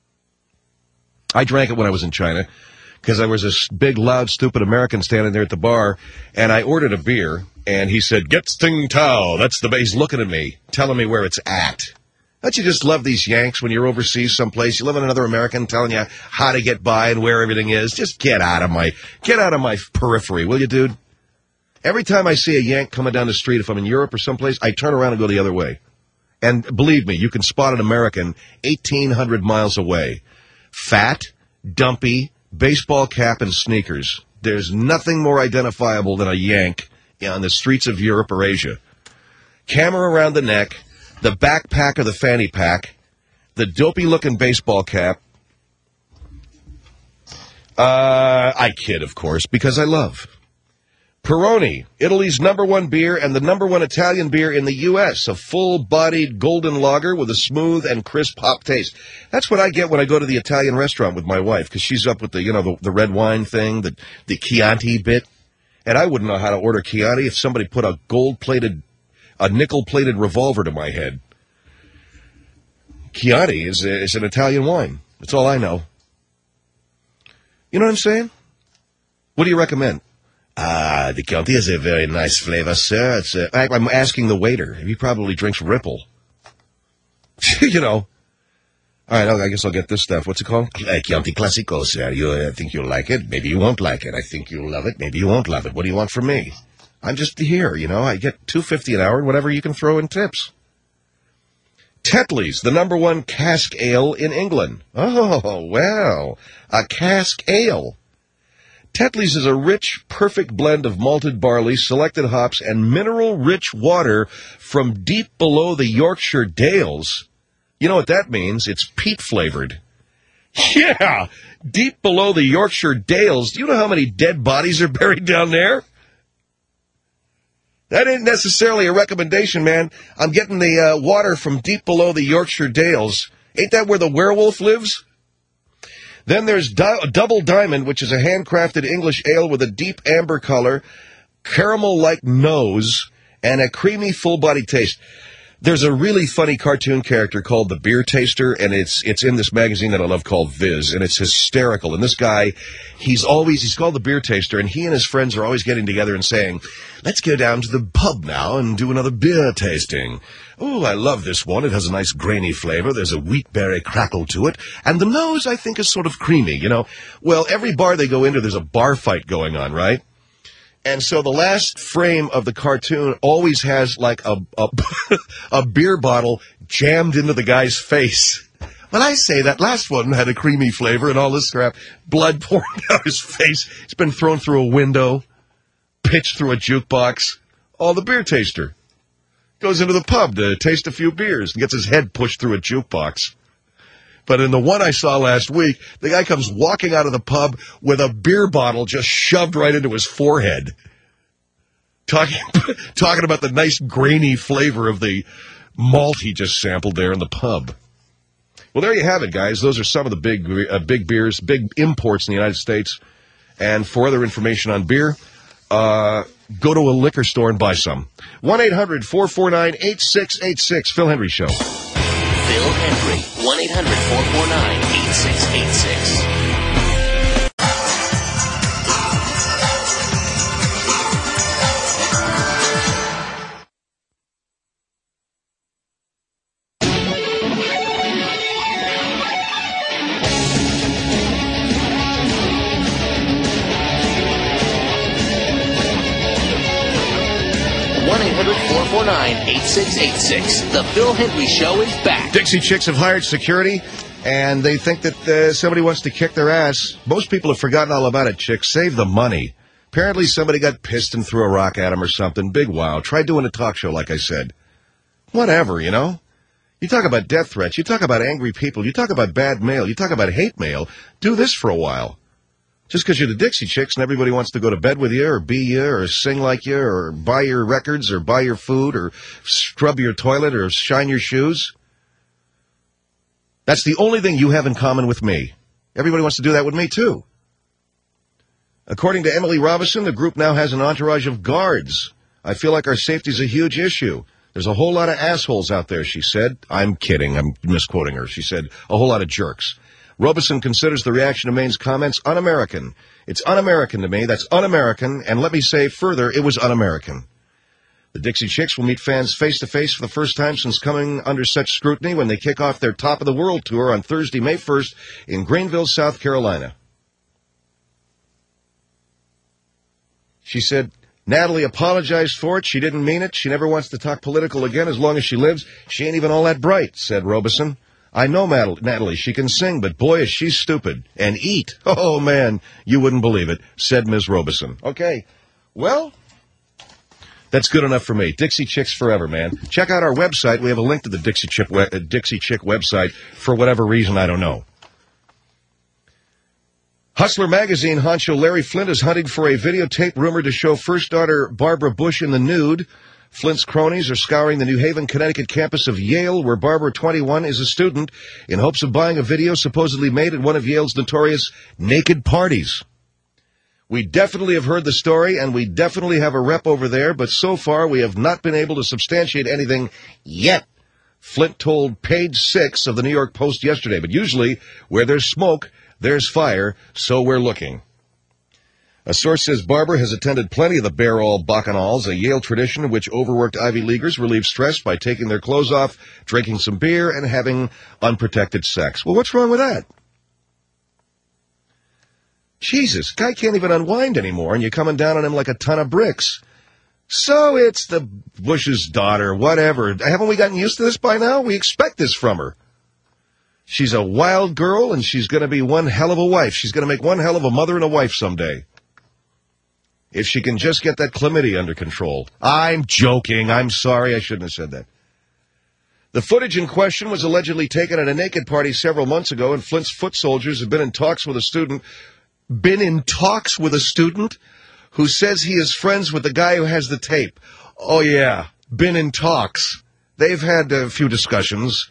I drank it when I was in China because there was this big, loud, stupid American standing there at the bar, and I ordered a beer, and he said, "Get Tsingtao." That's the he's looking at me, telling me where it's at. Don't you just love these Yanks when you're overseas someplace? You live in another American telling you how to get by and where everything is. Just get out of my get out of my periphery, will you, dude? Every time I see a Yank coming down the street, if I'm in Europe or someplace, I turn around and go the other way. And believe me, you can spot an American eighteen hundred miles away. Fat, dumpy, baseball cap, and sneakers. There's nothing more identifiable than a Yank on the streets of Europe or Asia. Camera around the neck, the backpack or the fanny pack, the dopey-looking baseball cap. Uh, I kid, of course, because I love. Peroni, Italy's number one beer and the number one Italian beer in the U S, a full-bodied golden lager with a smooth and crisp hop taste. That's what I get when I go to the Italian restaurant with my wife, because she's up with the, you know, the, the red wine thing, the, the Chianti bit. And I wouldn't know how to order Chianti if somebody put a gold-plated, a nickel-plated revolver to my head. Chianti is, is an Italian wine. That's all I know. You know what I'm saying? What do you recommend? Ah, the Chianti has a very nice flavor, sir. It's a, I, I'm asking the waiter. He probably drinks Ripple. You know. All right, I guess I'll get this stuff. What's it called? Uh, Chianti Classico, sir. You uh, think you'll like it? Maybe you won't like it. I think you'll love it. Maybe you won't love it. What do you want from me? I'm just here, you know. I get two fifty an hour and whatever you can throw in tips. Tetley's, the number one cask ale in England. Oh, well, a cask ale. Tetley's is a rich, perfect blend of malted barley, selected hops, and mineral-rich water from deep below the Yorkshire Dales. You know what that means? It's peat flavored. Yeah, deep below the Yorkshire Dales. Do you know how many dead bodies are buried down there? That ain't necessarily a recommendation, man. I'm getting the uh, water from deep below the Yorkshire Dales. Ain't that where the werewolf lives? Then there's Di- Double Diamond, which is a handcrafted English ale with a deep amber color, caramel-like nose, and a creamy, full-body taste. There's a really funny cartoon character called the Beer Taster, and it's it's in this magazine that I love called Viz, and it's hysterical. And this guy, he's always, he's called the Beer Taster, and he and his friends are always getting together and saying, let's go down to the pub now and do another beer tasting. Oh, I love this one. It has a nice grainy flavor. There's a wheatberry crackle to it, and the nose, I think, is sort of creamy, you know. Well, every bar they go into, there's a bar fight going on, right? And so the last frame of the cartoon always has like a, a, a beer bottle jammed into the guy's face. When I say that last one had a creamy flavor and all this crap, blood pouring down his face. It's been thrown through a window, pitched through a jukebox. All the Beer Taster goes into the pub to taste a few beers and gets his head pushed through a jukebox. But in the one I saw last week, the guy comes walking out of the pub with a beer bottle just shoved right into his forehead. Talking, talking about the nice grainy flavor of the malt he just sampled there in the pub. Well, there you have it, guys. Those are some of the big, uh, big beers, big imports in the United States. And for other information on beer, uh, go to a liquor store and buy some. one eight hundred four four nine eight six eight six. Phil Hendry Show. Phil Hendry, one eight hundred four four nine eight six eight six. one eight hundred four four nine eight six eight six. The Phil Hendry Show is back. Dixie Chicks have hired security, and they think that uh, somebody wants to kick their ass. Most people have forgotten all about it, chicks. Save the money. Apparently somebody got pissed and threw a rock at him or something. Big wow. Try doing a talk show, like I said. Whatever, you know? You talk about death threats. You talk about angry people. You talk about bad mail. You talk about hate mail. Do this for a while. Just because you're the Dixie Chicks and everybody wants to go to bed with you or be you or sing like you or buy your records or buy your food or scrub your toilet or shine your shoes. That's the only thing you have in common with me. Everybody wants to do that with me, too. According to Emily Robinson, the group now has an entourage of guards. I feel like our safety is a huge issue. There's a whole lot of assholes out there, she said. I'm kidding. I'm misquoting her. She said a whole lot of jerks. Robeson considers the reaction to Maine's comments un-American. It's un-American to me. That's un-American. And let me say further, it was un-American. The Dixie Chicks will meet fans face-to-face for the first time since coming under such scrutiny when they kick off their Top of the World tour on Thursday, May first in Greenville, South Carolina. She said, Natalie apologized for it. She didn't mean it. She never wants to talk political again as long as she lives. She ain't even all that bright, said Robeson. I know Natalie. She can sing, but boy, is she stupid. And eat. Oh, man, you wouldn't believe it, said Miz Robeson. Okay, well, that's good enough for me. Dixie Chicks forever, man. Check out our website. We have a link to the Dixie Chick, we- uh, Dixie Chick website for whatever reason, I don't know. Hustler magazine honcho Larry Flynt is hunting for a videotape rumored to show first daughter Barbara Bush in the nude. Flynt's cronies are scouring the New Haven, Connecticut campus of Yale, where Barbara, twenty-one, is a student, in hopes of buying a video supposedly made at one of Yale's notorious naked parties. We definitely have heard the story, and we definitely have a rep over there, but so far we have not been able to substantiate anything yet, Flynt told page six of the New York Post yesterday. But usually, where there's smoke, there's fire, so we're looking. A source says Barbara has attended plenty of the Bear-All Bacchanals, a Yale tradition in which overworked Ivy Leaguers relieve stress by taking their clothes off, drinking some beer, and having unprotected sex. Well, what's wrong with that? Jesus, guy can't even unwind anymore, and you're coming down on him like a ton of bricks. So it's the Bush's daughter, whatever. Haven't we gotten used to this by now? We expect this from her. She's a wild girl, and she's going to be one hell of a wife. She's going to make one hell of a mother and a wife someday. If she can just get that chlamydia under control. I'm joking. I'm sorry. I shouldn't have said that. The footage in question was allegedly taken at a naked party several months ago, and Flint's foot soldiers have been in talks with a student, been in talks with a student who says he is friends with the guy who has the tape. Oh, yeah, been in talks. They've had a few discussions.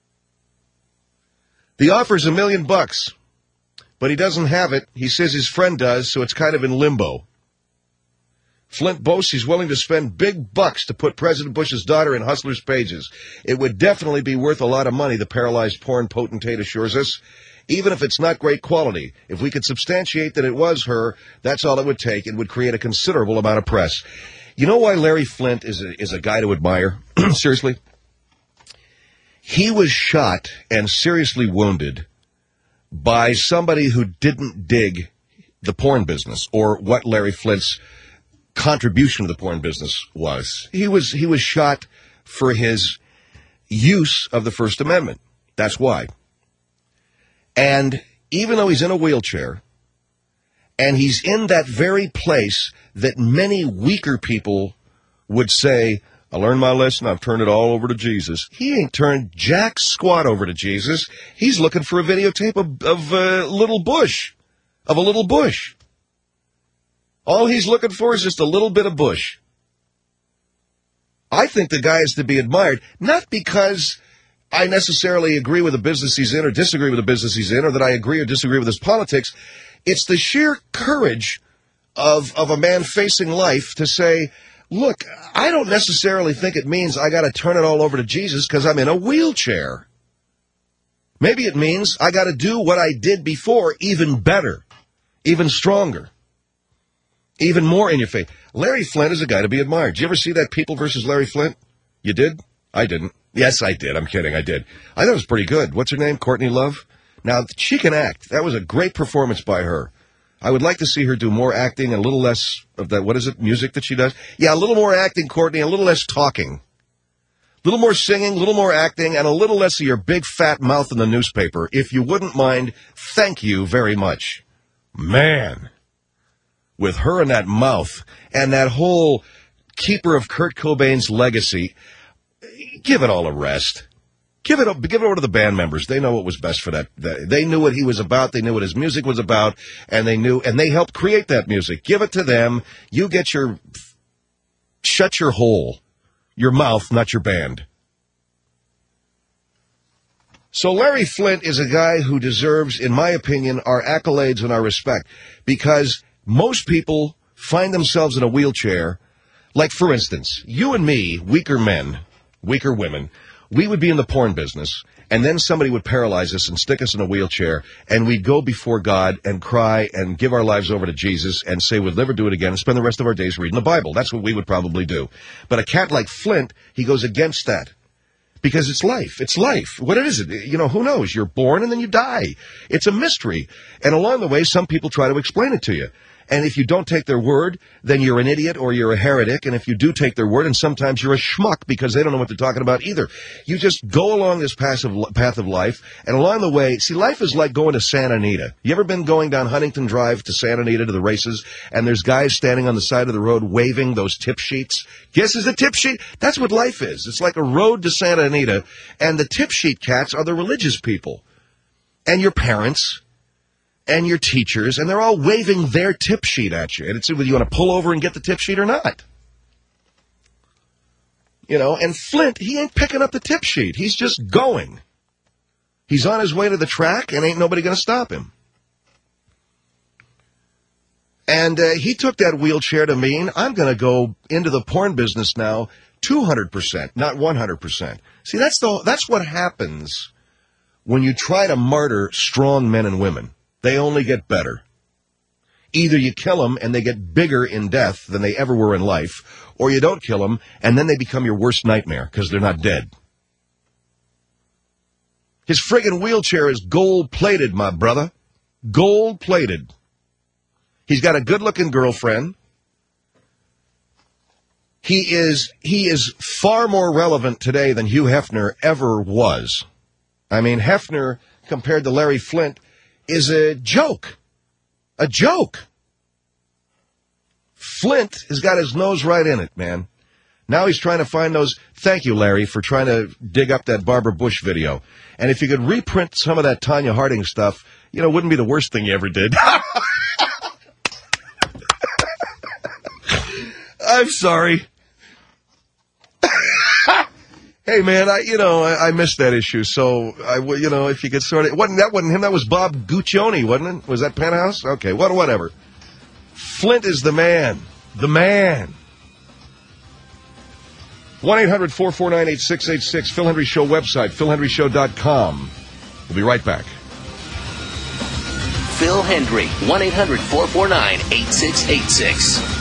The offer's a million bucks, but he doesn't have it. He says his friend does, so it's kind of in limbo. Flint boasts he's willing to spend big bucks to put President Bush's daughter in Hustler's pages. It would definitely be worth a lot of money, the paralyzed porn potentate assures us, even if it's not great quality. If we could substantiate that it was her, that's all it would take. It would create a considerable amount of press. You know why Larry Flint is a, is a guy to admire? Seriously? He was shot and seriously wounded by somebody who didn't dig the porn business or what Larry Flint's contribution to the porn business was. He was he was shot for his use of the First Amendment. That's why. And even though he's in a wheelchair, and he's in that very place that many weaker people would say, I learned my lesson, I've turned it all over to Jesus. He ain't turned jack squat over to Jesus. He's looking for a videotape of, of uh, little Bush, of a little Bush. All he's looking for is just a little bit of Bush. I think the guy is to be admired, not because I necessarily agree with the business he's in or disagree with the business he's in, or that I agree or disagree with his politics. It's the sheer courage of, of a man facing life to say, look, I don't necessarily think it means I got to turn it all over to Jesus because I'm in a wheelchair. Maybe it means I got to do what I did before even better, even stronger. Even more in your face. Larry Flint is a guy to be admired. Did you ever see that People versus Larry Flint? You did? I didn't. Yes, I did. I'm kidding. I did. I thought it was pretty good. What's her name? Courtney Love? Now, she can act. That was a great performance by her. I would like to see her do more acting and a little less of that, what is it, music that she does? Yeah, a little more acting, Courtney, a little less talking. A little more singing, a little more acting, and a little less of your big fat mouth in the newspaper. If you wouldn't mind, thank you very much. Man. With her and that mouth and that whole keeper of Kurt Cobain's legacy, give it all a rest. Give it, give it over to the band members. They know what was best for that. They knew what he was about. They knew what his music was about, and they knew, and they helped create that music. Give it to them. You get your, shut your hole, your mouth, not your band. So Larry Flint is a guy who deserves, in my opinion, our accolades and our respect, because most people find themselves in a wheelchair. Like, for instance, you and me, weaker men, weaker women, we would be in the porn business, and then somebody would paralyze us and stick us in a wheelchair, and we'd go before God and cry and give our lives over to Jesus and say we'd never do it again and spend the rest of our days reading the Bible. That's what we would probably do. But a cat like Flint, he goes against that. Because it's life. It's life. What is it? You know, who knows? You're born and then you die. It's a mystery. And along the way, some people try to explain it to you. And if you don't take their word, then you're an idiot or you're a heretic. And if you do take their word, and sometimes you're a schmuck because they don't know what they're talking about either. You just go along this passive path of life, and along the way, see, life is like going to Santa Anita. You ever been going down Huntington Drive to Santa Anita to the races, and there's guys standing on the side of the road waving those tip sheets? Guess is a tip sheet? That's what life is. It's like a road to Santa Anita, and the tip sheet cats are the religious people. And your parents and your teachers, and they're all waving their tip sheet at you. And it's whether you want to pull over and get the tip sheet or not. You know, and Flint, he ain't picking up the tip sheet. He's just going. He's on his way to the track, and ain't nobody going to stop him. And uh, he took that wheelchair to mean, I'm going to go into the porn business now two hundred percent, not one hundred percent. See, that's the that's what happens when you try to martyr strong men and women. They only get better. Either you kill them and they get bigger in death than they ever were in life, or you don't kill them and then they become your worst nightmare because they're not dead. His friggin' wheelchair is gold-plated, my brother. Gold-plated. He's got a good-looking girlfriend. He is he is far more relevant today than Hugh Hefner ever was. I mean, Hefner, compared to Larry Flint, is a joke. A joke. Flint has got his nose right in it, man. Now he's trying to find those. Thank you, Larry, for trying to dig up that Barbara Bush video. And if you could reprint some of that Tanya Harding stuff, you know, it wouldn't be the worst thing you ever did. I'm sorry. Hey, man, I, you know, I, I missed that issue. So, I, you know, if you could sort of, wasn't that wasn't him? That was Bob Guccione, wasn't it? Was that Penthouse? Okay, what, whatever. Flint is the man. The man. one eight hundred four four nine eight six eight six. Phil Hendry Show website, phil hendry show dot com. We'll be right back. Phil Hendry, one eight hundred four four nine eight six eight six.